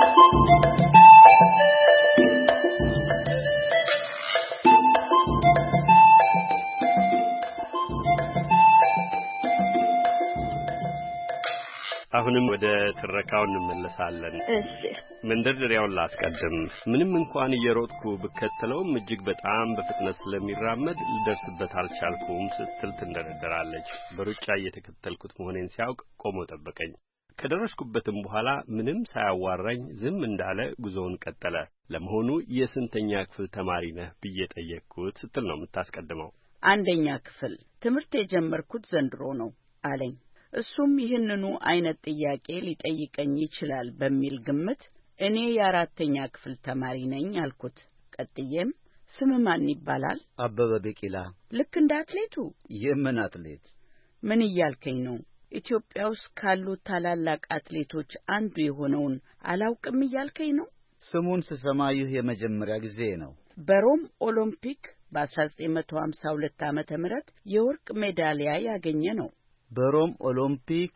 አሁንም ወደ ትረካው እንመለሳለን። እሺ መንደርደሪያውን ላስቀድም። ምንም እንኳን እየሮጥኩ ብከተለውም እጅግ በጣም በፍጥነት ስለሚራመድ ልደርስበት አልቻልኩም ስትል ትንደረደራለች። በሩጫ እየተከተልኩት መሆኔን ሲያውቅ ቆሞ ጠበቀኝ። ከደረስኩበትም በኋላ ምንም ሳያዋራኝ ዝም እንዳለ ጉዞውን ቀጠለ። ለመሆኑ የስንተኛ ክፍል ተማሪ ነህ ብዬ ጠየቅኩት ስትል ነው የምታስቀድመው። አንደኛ ክፍል ትምህርት የጀመርኩት ዘንድሮ ነው አለኝ። እሱም ይህንኑ አይነት ጥያቄ ሊጠይቀኝ ይችላል በሚል ግምት እኔ የአራተኛ ክፍል ተማሪ ነኝ አልኩት። ቀጥዬም ስም ማን ይባላል? አበበ ቢቂላ። ልክ እንደ አትሌቱ? የምን አትሌት? ምን እያልከኝ ነው? ኢትዮጵያ ውስጥ ካሉ ታላላቅ አትሌቶች አንዱ የሆነውን አላውቅም እያልከኝ ነው? ስሙን ስሰማ ይህ የመጀመሪያ ጊዜ ነው። በሮም ኦሎምፒክ በአስራ ዘጠኝ መቶ ሀምሳ ሁለት ዓመተ ምህረት የወርቅ ሜዳሊያ ያገኘ ነው። በሮም ኦሎምፒክ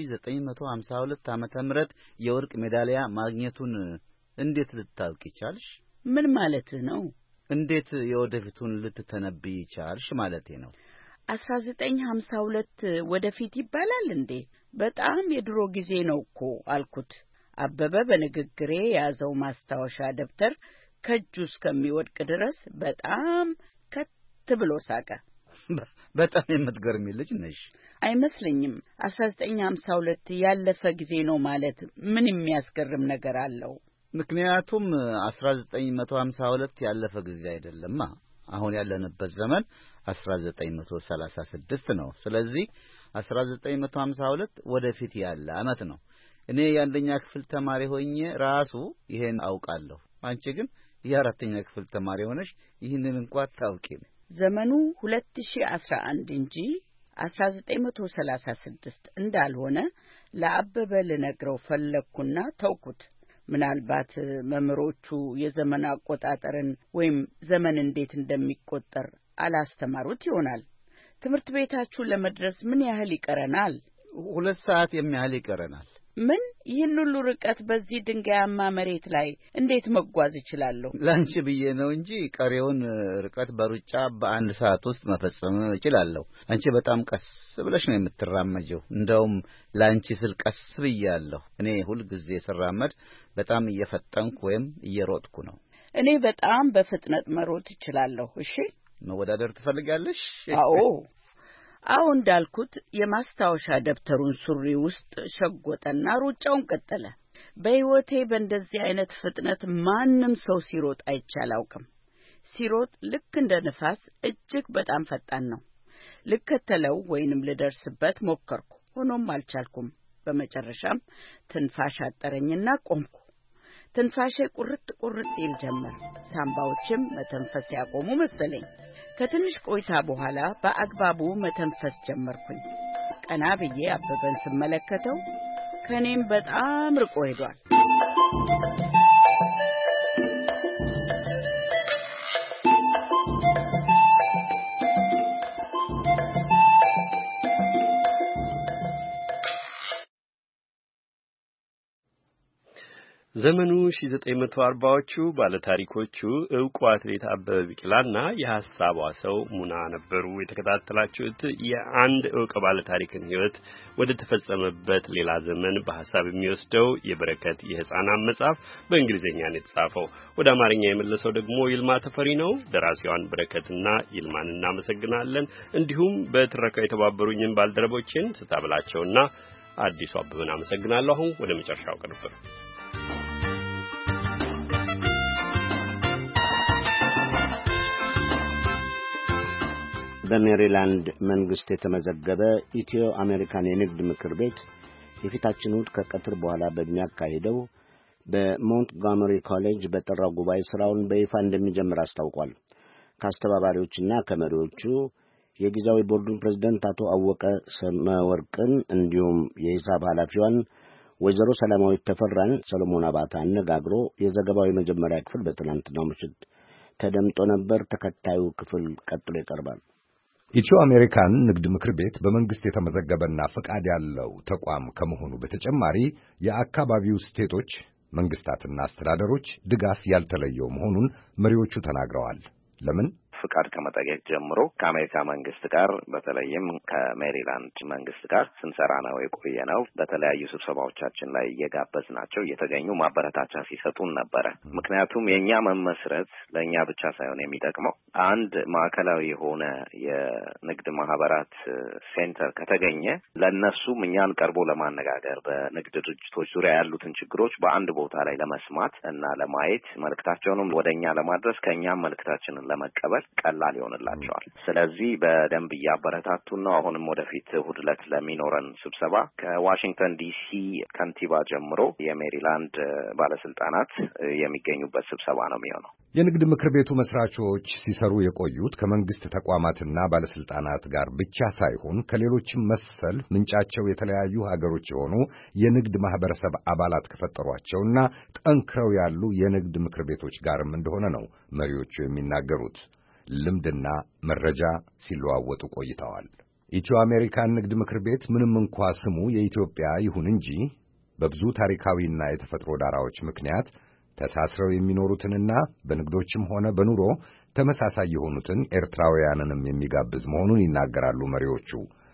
በ1952 ዓመተ ምህረት የወርቅ ሜዳሊያ ማግኘቱን እንዴት ልታውቂ ቻልሽ? ምን ማለትህ ነው? እንዴት የወደፊቱን ልትተነብይ ቻልሽ ማለቴ ነው። አስራ ዘጠኝ ሀምሳ ሁለት ወደፊት ይባላል እንዴ? በጣም የድሮ ጊዜ ነው እኮ አልኩት። አበበ በንግግሬ የያዘው ማስታወሻ ደብተር ከእጁ እስከሚወድቅ ድረስ በጣም ከት ብሎ ሳቀ። በጣም የምትገርሚ ልጅ ነሽ። አይመስለኝም። አስራ ዘጠኝ ሀምሳ ሁለት ያለፈ ጊዜ ነው ማለት ምን የሚያስገርም ነገር አለው? ምክንያቱም አስራ ዘጠኝ መቶ ሀምሳ ሁለት ያለፈ ጊዜ አይደለማ። አሁን ያለንበት ዘመን አስራ ዘጠኝ መቶ ሰላሳ ስድስት ነው። ስለዚህ አስራ ዘጠኝ መቶ ሀምሳ ሁለት ወደፊት ያለ አመት ነው። እኔ የአንደኛ ክፍል ተማሪ ሆኜ ራሱ ይሄን አውቃለሁ። አንቺ ግን የአራተኛ ክፍል ተማሪ ሆነሽ ይህንን እንኳን አታውቂም። ዘመኑ ሁለት ሺህ አስራ አንድ እንጂ አስራ ዘጠኝ መቶ ሰላሳ ስድስት እንዳልሆነ ለአበበ ልነግረው ፈለኩና ተውኩት። ምናልባት መምሮቹ የዘመን አቆጣጠርን ወይም ዘመን እንዴት እንደሚቆጠር አላስተማሩት ይሆናል። ትምህርት ቤታችሁ ለመድረስ ምን ያህል ይቀረናል? ሁለት ሰዓት የሚያህል ይቀረናል። ምን? ይህን ሁሉ ርቀት በዚህ ድንጋያማ መሬት ላይ እንዴት መጓዝ እችላለሁ? ላንቺ ብዬ ነው እንጂ ቀሪውን ርቀት በሩጫ በአንድ ሰዓት ውስጥ መፈጸም እችላለሁ። አንቺ በጣም ቀስ ብለሽ ነው የምትራመጂው። እንደውም ላንቺ ስል ቀስ ብያለሁ። እኔ ሁል ጊዜ ስራመድ በጣም እየፈጠንኩ ወይም እየሮጥኩ ነው። እኔ በጣም በፍጥነት መሮጥ እችላለሁ። እሺ፣ መወዳደር ትፈልጋለሽ? አዎ። አሁን እንዳልኩት የማስታወሻ ደብተሩን ሱሪ ውስጥ ሸጎጠና ሩጫውን ቀጠለ። በሕይወቴ በእንደዚህ አይነት ፍጥነት ማንም ሰው ሲሮጥ አይቻላውቅም። ሲሮጥ ልክ እንደ ንፋስ እጅግ በጣም ፈጣን ነው። ልከተለው ወይንም ልደርስበት ሞከርኩ፣ ሆኖም አልቻልኩም። በመጨረሻም ትንፋሽ አጠረኝና ቆምኩ። ትንፋሼ ቁርጥ ቁርጥ ይል ጀመር። ሳምባዎችም መተንፈስ ያቆሙ መሰለኝ። ከትንሽ ቆይታ በኋላ በአግባቡ መተንፈስ ጀመርኩኝ። ቀና ብዬ አበበን ስመለከተው ከኔም በጣም ርቆ ሄዷል። ዘመኑ ሺህ ዘጠኝ መቶ አርባዎቹ ባለታሪኮቹ ዕውቁ አትሌት አበበ ቢቂላና የሐሳቧ ሰው ሙና ነበሩ። የተከታተላችሁት የአንድ ዕውቅ ባለታሪክን ሕይወት ወደ ተፈጸመበት ሌላ ዘመን በሐሳብ የሚወስደው የበረከት የሕፃናት መጽሐፍ በእንግሊዝኛ ነው የተጻፈው። ወደ አማርኛ የመለሰው ደግሞ ይልማ ተፈሪ ነው። ደራሲዋን በረከትና ይልማን እናመሰግናለን። እንዲሁም በትረካው የተባበሩኝን ባልደረቦችን ስታብላቸውና አዲሱ አበበን አመሰግናለሁ። አሁን ወደ መጨረሻው ቅንብር በሜሪላንድ መንግስት የተመዘገበ ኢትዮ አሜሪካን የንግድ ምክር ቤት የፊታችን እሁድ ከቀትር በኋላ በሚያካሂደው በሞንትጎመሪ ኮሌጅ በጠራው ጉባኤ ስራውን በይፋ እንደሚጀምር አስታውቋል። ከአስተባባሪዎችና ከመሪዎቹ የጊዜያዊ ቦርዱን ፕሬዝዳንት አቶ አወቀ ሰመወርቅን እንዲሁም የሂሳብ ኃላፊዋን ወይዘሮ ሰላማዊት ተፈራን ሰሎሞን አባተ አነጋግሮ የዘገባው የመጀመሪያ ክፍል በትናንትናው ምሽት ተደምጦ ነበር። ተከታዩ ክፍል ቀጥሎ ይቀርባል። ኢትዮ አሜሪካን ንግድ ምክር ቤት በመንግስት የተመዘገበና ፈቃድ ያለው ተቋም ከመሆኑ በተጨማሪ የአካባቢው ስቴቶች መንግስታትና አስተዳደሮች ድጋፍ ያልተለየው መሆኑን መሪዎቹ ተናግረዋል። ለምን? ፍቃድ ከመጠየቅ ጀምሮ ከአሜሪካ መንግስት ጋር በተለይም ከሜሪላንድ መንግስት ጋር ስንሰራ ነው የቆየ ነው። በተለያዩ ስብሰባዎቻችን ላይ እየጋበዝናቸው እየተገኙ ማበረታቻ ሲሰጡን ነበረ። ምክንያቱም የእኛ መመስረት ለእኛ ብቻ ሳይሆን የሚጠቅመው አንድ ማዕከላዊ የሆነ የንግድ ማህበራት ሴንተር ከተገኘ ለእነሱም እኛን ቀርቦ ለማነጋገር በንግድ ድርጅቶች ዙሪያ ያሉትን ችግሮች በአንድ ቦታ ላይ ለመስማት እና ለማየት መልእክታቸውንም ወደ እኛ ለማድረስ ከእኛም መልእክታችንን ለመቀበል ቀላል ይሆንላቸዋል። ስለዚህ በደንብ እያበረታቱን ነው። አሁንም ወደፊት እሑድ ዕለት ለሚኖረን ስብሰባ ከዋሽንግተን ዲሲ ከንቲባ ጀምሮ የሜሪላንድ ባለስልጣናት የሚገኙበት ስብሰባ ነው የሚሆነው። የንግድ ምክር ቤቱ መስራቾች ሲሰሩ የቆዩት ከመንግስት ተቋማትና ባለስልጣናት ጋር ብቻ ሳይሆን ከሌሎችም መሰል ምንጫቸው የተለያዩ ሀገሮች የሆኑ የንግድ ማህበረሰብ አባላት ከፈጠሯቸውና ጠንክረው ያሉ የንግድ ምክር ቤቶች ጋርም እንደሆነ ነው መሪዎቹ የሚናገሩት። ልምድና መረጃ ሲለዋወጡ ቆይተዋል። ኢትዮ አሜሪካን ንግድ ምክር ቤት ምንም እንኳ ስሙ የኢትዮጵያ ይሁን እንጂ በብዙ ታሪካዊና የተፈጥሮ ዳራዎች ምክንያት ተሳስረው የሚኖሩትንና በንግዶችም ሆነ በኑሮ ተመሳሳይ የሆኑትን ኤርትራውያንንም የሚጋብዝ መሆኑን ይናገራሉ መሪዎቹ።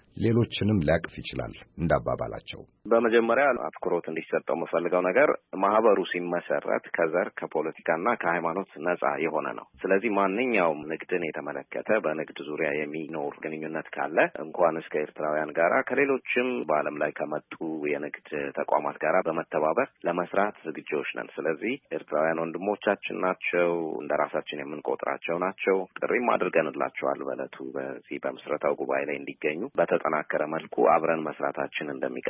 ሌሎችንም ሊያቅፍ ይችላል እንዳባባላቸው። በመጀመሪያ አትኩሮት እንዲሰጠው የምፈልገው ነገር ማህበሩ ሲመሰረት ከዘር ከፖለቲካና ከሃይማኖት ነጻ የሆነ ነው። ስለዚህ ማንኛውም ንግድን የተመለከተ በንግድ ዙሪያ የሚኖር ግንኙነት ካለ እንኳን እስከ ኤርትራውያን ጋራ ከሌሎችም በዓለም ላይ ከመጡ የንግድ ተቋማት ጋራ በመተባበር ለመስራት ዝግጆች ነን። ስለዚህ ኤርትራውያን ወንድሞቻችን ናቸው፣ እንደ ራሳችን የምንቆጥራቸው ናቸው። ጥሪም አድርገንላቸዋል በዕለቱ በዚህ በምስረታው ጉባኤ ላይ እንዲገኙ በተጠናከረ መልኩ አብረን መስራታችን እንደሚቀጥል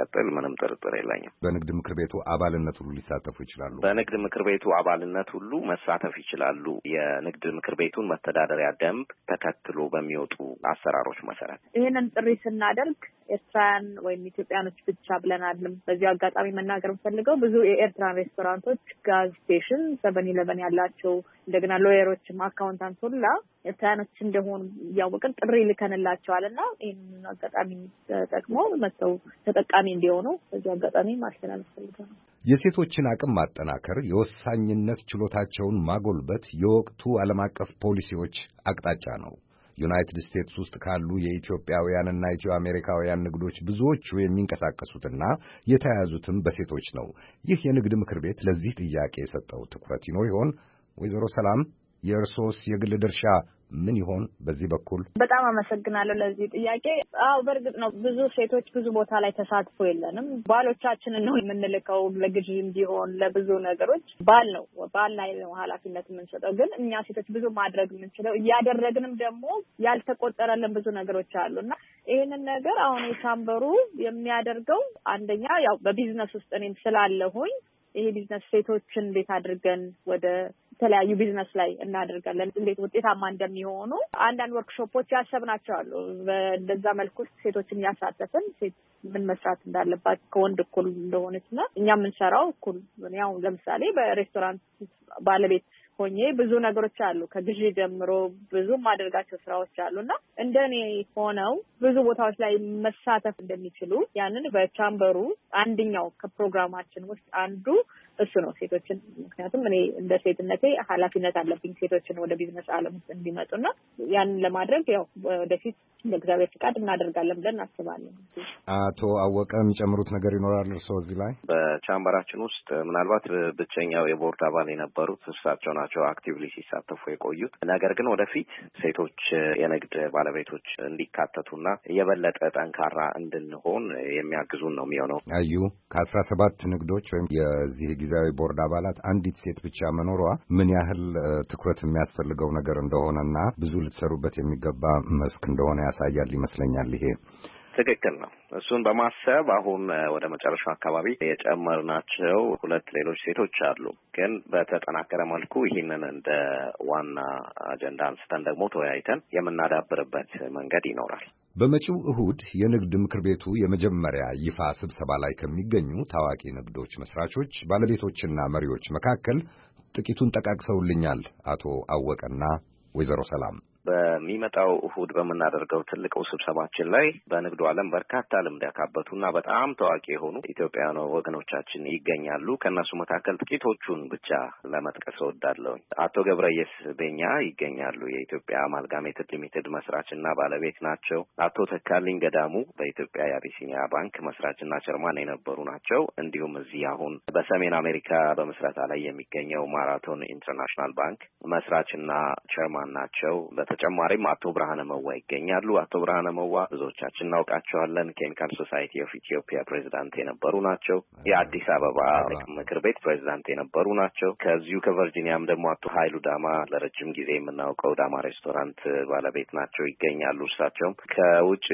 ምንም ጥርጥር የለኝም። በንግድ ምክር ቤቱ አባልነት ሁሉ ሊሳተፉ ይችላሉ። በንግድ ምክር ቤቱ አባልነት ሁሉ መሳተፍ ይችላሉ። የንግድ ምክር ቤቱን መተዳደሪያ ደንብ ተከትሎ በሚወጡ አሰራሮች መሰረት ይህንን ጥሪ ስናደርግ ኤርትራውያን ወይም ኢትዮጵያኖች ብቻ ብለን አይደለም። በዚህ አጋጣሚ መናገር የምፈልገው ብዙ የኤርትራን ሬስቶራንቶች፣ ጋዝ ስቴሽን፣ ሰቨን ኢለቨን ያላቸው እንደገና ሎየሮችም አካውንታንት ሁላ ኤርትራውያኖች እንደሆኑ እያወቅን ጥሪ ልከንላቸዋል እና ይህንን አጋጣሚ ተጠቅሞ መጥተው ተጠቃሚ እንዲሆኑ በዚህ አጋጣሚ ማስተላለፍ ፈልጋለሁ። የሴቶችን አቅም ማጠናከር፣ የወሳኝነት ችሎታቸውን ማጎልበት የወቅቱ ዓለም አቀፍ ፖሊሲዎች አቅጣጫ ነው። ዩናይትድ ስቴትስ ውስጥ ካሉ የኢትዮጵያውያንና ኢትዮ አሜሪካውያን ንግዶች ብዙዎቹ የሚንቀሳቀሱትና የተያያዙትም በሴቶች ነው። ይህ የንግድ ምክር ቤት ለዚህ ጥያቄ የሰጠው ትኩረት ይኖር ይሆን? ወይዘሮ ሰላም የእርሶስ የግል ድርሻ ምን ይሆን በዚህ በኩል? በጣም አመሰግናለሁ ለዚህ ጥያቄ። አዎ በእርግጥ ነው ብዙ ሴቶች ብዙ ቦታ ላይ ተሳትፎ የለንም። ባሎቻችንን ነው የምንልከው ለግዢ እንዲሆን ለብዙ ነገሮች ባል ነው ባል ላይ ነው ኃላፊነት የምንሰጠው። ግን እኛ ሴቶች ብዙ ማድረግ የምንችለው እያደረግንም ደግሞ ያልተቆጠረልን ብዙ ነገሮች አሉና ይሄንን ነገር አሁን የቻምበሩ የሚያደርገው አንደኛ ያው በቢዝነስ ውስጥ እኔም ስላለሁኝ ይሄ ቢዝነስ ሴቶችን እንዴት አድርገን ወደ የተለያዩ ቢዝነስ ላይ እናደርጋለን፣ እንዴት ውጤታማ እንደሚሆኑ አንዳንድ ወርክሾፖች ያሰብናቸው አሉ። በእንደዛ መልኩ ሴቶችን ያሳተፍን ሴት ምን መስራት እንዳለባት ከወንድ እኩል እንደሆነችና እኛ የምንሰራው እኩል ያው ለምሳሌ በሬስቶራንት ባለቤት ሆኜ ብዙ ነገሮች አሉ። ከግዢ ጀምሮ ብዙ ማድረጋቸው ስራዎች አሉና እንደኔ ሆነው ብዙ ቦታዎች ላይ መሳተፍ እንደሚችሉ ያንን በቻምበሩ አንደኛው ከፕሮግራማችን ውስጥ አንዱ እሱ ነው ሴቶችን። ምክንያቱም እኔ እንደ ሴትነቴ ኃላፊነት አለብኝ ሴቶችን ወደ ቢዝነስ ዓለም ውስጥ እንዲመጡና ያንን ለማድረግ ያው ወደፊት እንደ እግዚአብሔር ፍቃድ እናደርጋለን ብለን እናስባለን። አቶ አወቀ የሚጨምሩት ነገር ይኖራል እርስዎ እዚህ ላይ? በቻምበራችን ውስጥ ምናልባት ብቸኛው የቦርድ አባል የነበሩት እሳቸው ናቸው አክቲቭሊ ሲሳተፉ የቆዩት። ነገር ግን ወደፊት ሴቶች የንግድ ባለቤቶች እንዲካተቱና የበለጠ ጠንካራ እንድንሆን የሚያግዙን ነው የሚሆነው። አዩ ከአስራ ሰባት ንግዶች ወይም የዚህ ጊዜያዊ ቦርድ አባላት አንዲት ሴት ብቻ መኖሯ ምን ያህል ትኩረት የሚያስፈልገው ነገር እንደሆነና ብዙ ልትሰሩበት የሚገባ መስክ እንደሆነ ያሳያል ይመስለኛል። ይሄ ትክክል ነው። እሱን በማሰብ አሁን ወደ መጨረሻው አካባቢ የጨመርናቸው ሁለት ሌሎች ሴቶች አሉ። ግን በተጠናከረ መልኩ ይህንን እንደ ዋና አጀንዳ አንስተን ደግሞ ተወያይተን የምናዳብርበት መንገድ ይኖራል። በመጪው እሁድ የንግድ ምክር ቤቱ የመጀመሪያ ይፋ ስብሰባ ላይ ከሚገኙ ታዋቂ ንግዶች መስራቾች፣ ባለቤቶችና መሪዎች መካከል ጥቂቱን ጠቃቅሰውልኛል አቶ አወቀና ወይዘሮ ሰላም። በሚመጣው እሁድ በምናደርገው ትልቁ ስብሰባችን ላይ በንግዱ ዓለም በርካታ ልምድ ያካበቱና በጣም ታዋቂ የሆኑ ኢትዮጵያውያን ወገኖቻችን ይገኛሉ። ከእነሱ መካከል ጥቂቶቹን ብቻ ለመጥቀስ እወዳለሁ። አቶ ገብረየስ ቤኛ ይገኛሉ። የኢትዮጵያ አማልጋሜትድ ሊሚትድ መስራችና ባለቤት ናቸው። አቶ ተካልኝ ገዳሙ በኢትዮጵያ የአቢሲኒያ ባንክ መስራችና ቸርማን የነበሩ ናቸው። እንዲሁም እዚህ አሁን በሰሜን አሜሪካ በመስራታ ላይ የሚገኘው ማራቶን ኢንተርናሽናል ባንክ መስራችና ቸርማን ናቸው። በተጨማሪም አቶ ብርሃነ መዋ ይገኛሉ። አቶ ብርሃነ መዋ ብዙዎቻችን እናውቃቸዋለን። ኬሚካል ሶሳይቲ ኦፍ ኢትዮጵያ ፕሬዚዳንት የነበሩ ናቸው። የአዲስ አበባ ምክር ቤት ፕሬዚዳንት የነበሩ ናቸው። ከዚሁ ከቨርጂኒያም ደግሞ አቶ ኃይሉ ዳማ ለረጅም ጊዜ የምናውቀው ዳማ ሬስቶራንት ባለቤት ናቸው ይገኛሉ። እርሳቸውም ከውጭ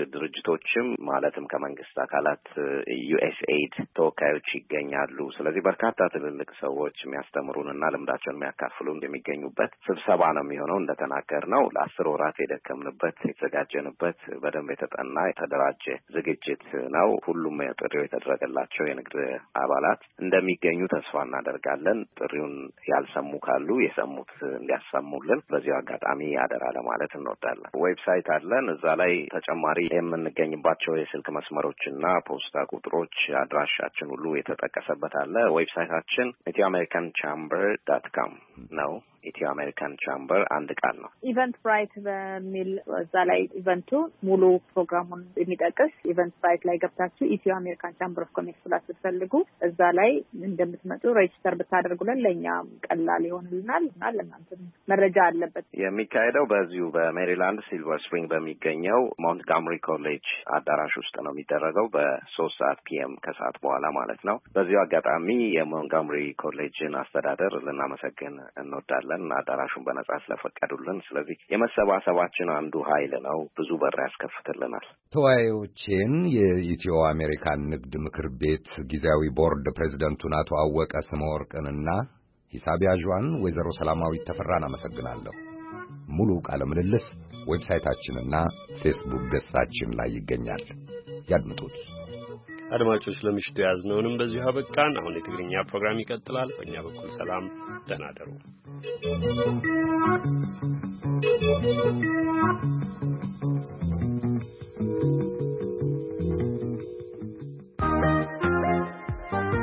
ድርጅቶችም ማለትም ከመንግስት አካላት ዩኤስኤይድ ተወካዮች ይገኛሉ። ስለዚህ በርካታ ትልልቅ ሰዎች የሚያስተምሩንና ልምዳቸውን የሚያካፍሉን የሚገኙበት ስብሰባ ነው የሚሆነው። እንደተናገር ነው ለአስር ወራት የደከምንበት የተዘጋጀንበት በደንብ የተጠና የተደራጀ ዝግጅት ነው። ሁሉም ጥሪው የተደረገላቸው የንግድ አባላት እንደሚገኙ ተስፋ እናደርጋለን። ጥሪውን ያልሰሙ ካሉ የሰሙት እንዲያሰሙልን በዚሁ አጋጣሚ አደራ ለማለት እንወዳለን። ዌብሳይት አለን። እዛ ላይ ተጨማሪ የምንገኝባቸው የስልክ መስመሮችና ፖስታ ቁጥሮች፣ አድራሻችን ሁሉ የተጠቀሰበት አለ። ዌብሳይታችን ኢትዮ አሜሪካን ቻምበር ዳት ካም ነው። ኢትዮ አሜሪካን ቻምበር አንድ ቃል ነው። ኢቨንት ብራይት በሚል እዛ ላይ ኢቨንቱ ሙሉ ፕሮግራሙን የሚጠቅስ ኢቨንት ብራይት ላይ ገብታችሁ ኢትዮ አሜሪካን ቻምበር ኦፍ ኮሜርስ ብላችሁ ስትፈልጉ እዛ ላይ እንደምትመጡ ሬጅስተር ብታደርጉልን ለእኛ ቀላል ይሆንልናል እና ለእናንተ መረጃ አለበት። የሚካሄደው በዚሁ በሜሪላንድ ሲልቨር ስፕሪንግ በሚገኘው ሞንትጋምሪ ኮሌጅ አዳራሽ ውስጥ ነው የሚደረገው በሶስት ሰዓት ፒኤም ከሰዓት በኋላ ማለት ነው። በዚሁ አጋጣሚ የሞንትጋምሪ ኮሌጅን አስተዳደር ልናመሰግን እንወዳለን። እናመሰግናለን አዳራሹን በነጻ ስለፈቀዱልን። ስለዚህ የመሰባሰባችን አንዱ ኃይል ነው፣ ብዙ በር ያስከፍትልናል። ተወያዮቼን የኢትዮ አሜሪካን ንግድ ምክር ቤት ጊዜያዊ ቦርድ ፕሬዝደንቱን አቶ አወቀ ስመወርቅንና ሂሳብ ያዥዋን ወይዘሮ ሰላማዊት ተፈራን አመሰግናለሁ። ሙሉ ቃለ ምልልስ ዌብሳይታችንና ፌስቡክ ገጻችን ላይ ይገኛል። ያድምጡት። አድማጮች ለምሽቱ ያዝነውንም በዚሁ አበቃን። አሁን የትግርኛ ፕሮግራም ይቀጥላል። በእኛ በኩል ሰላም፣ ደህና እደሩ።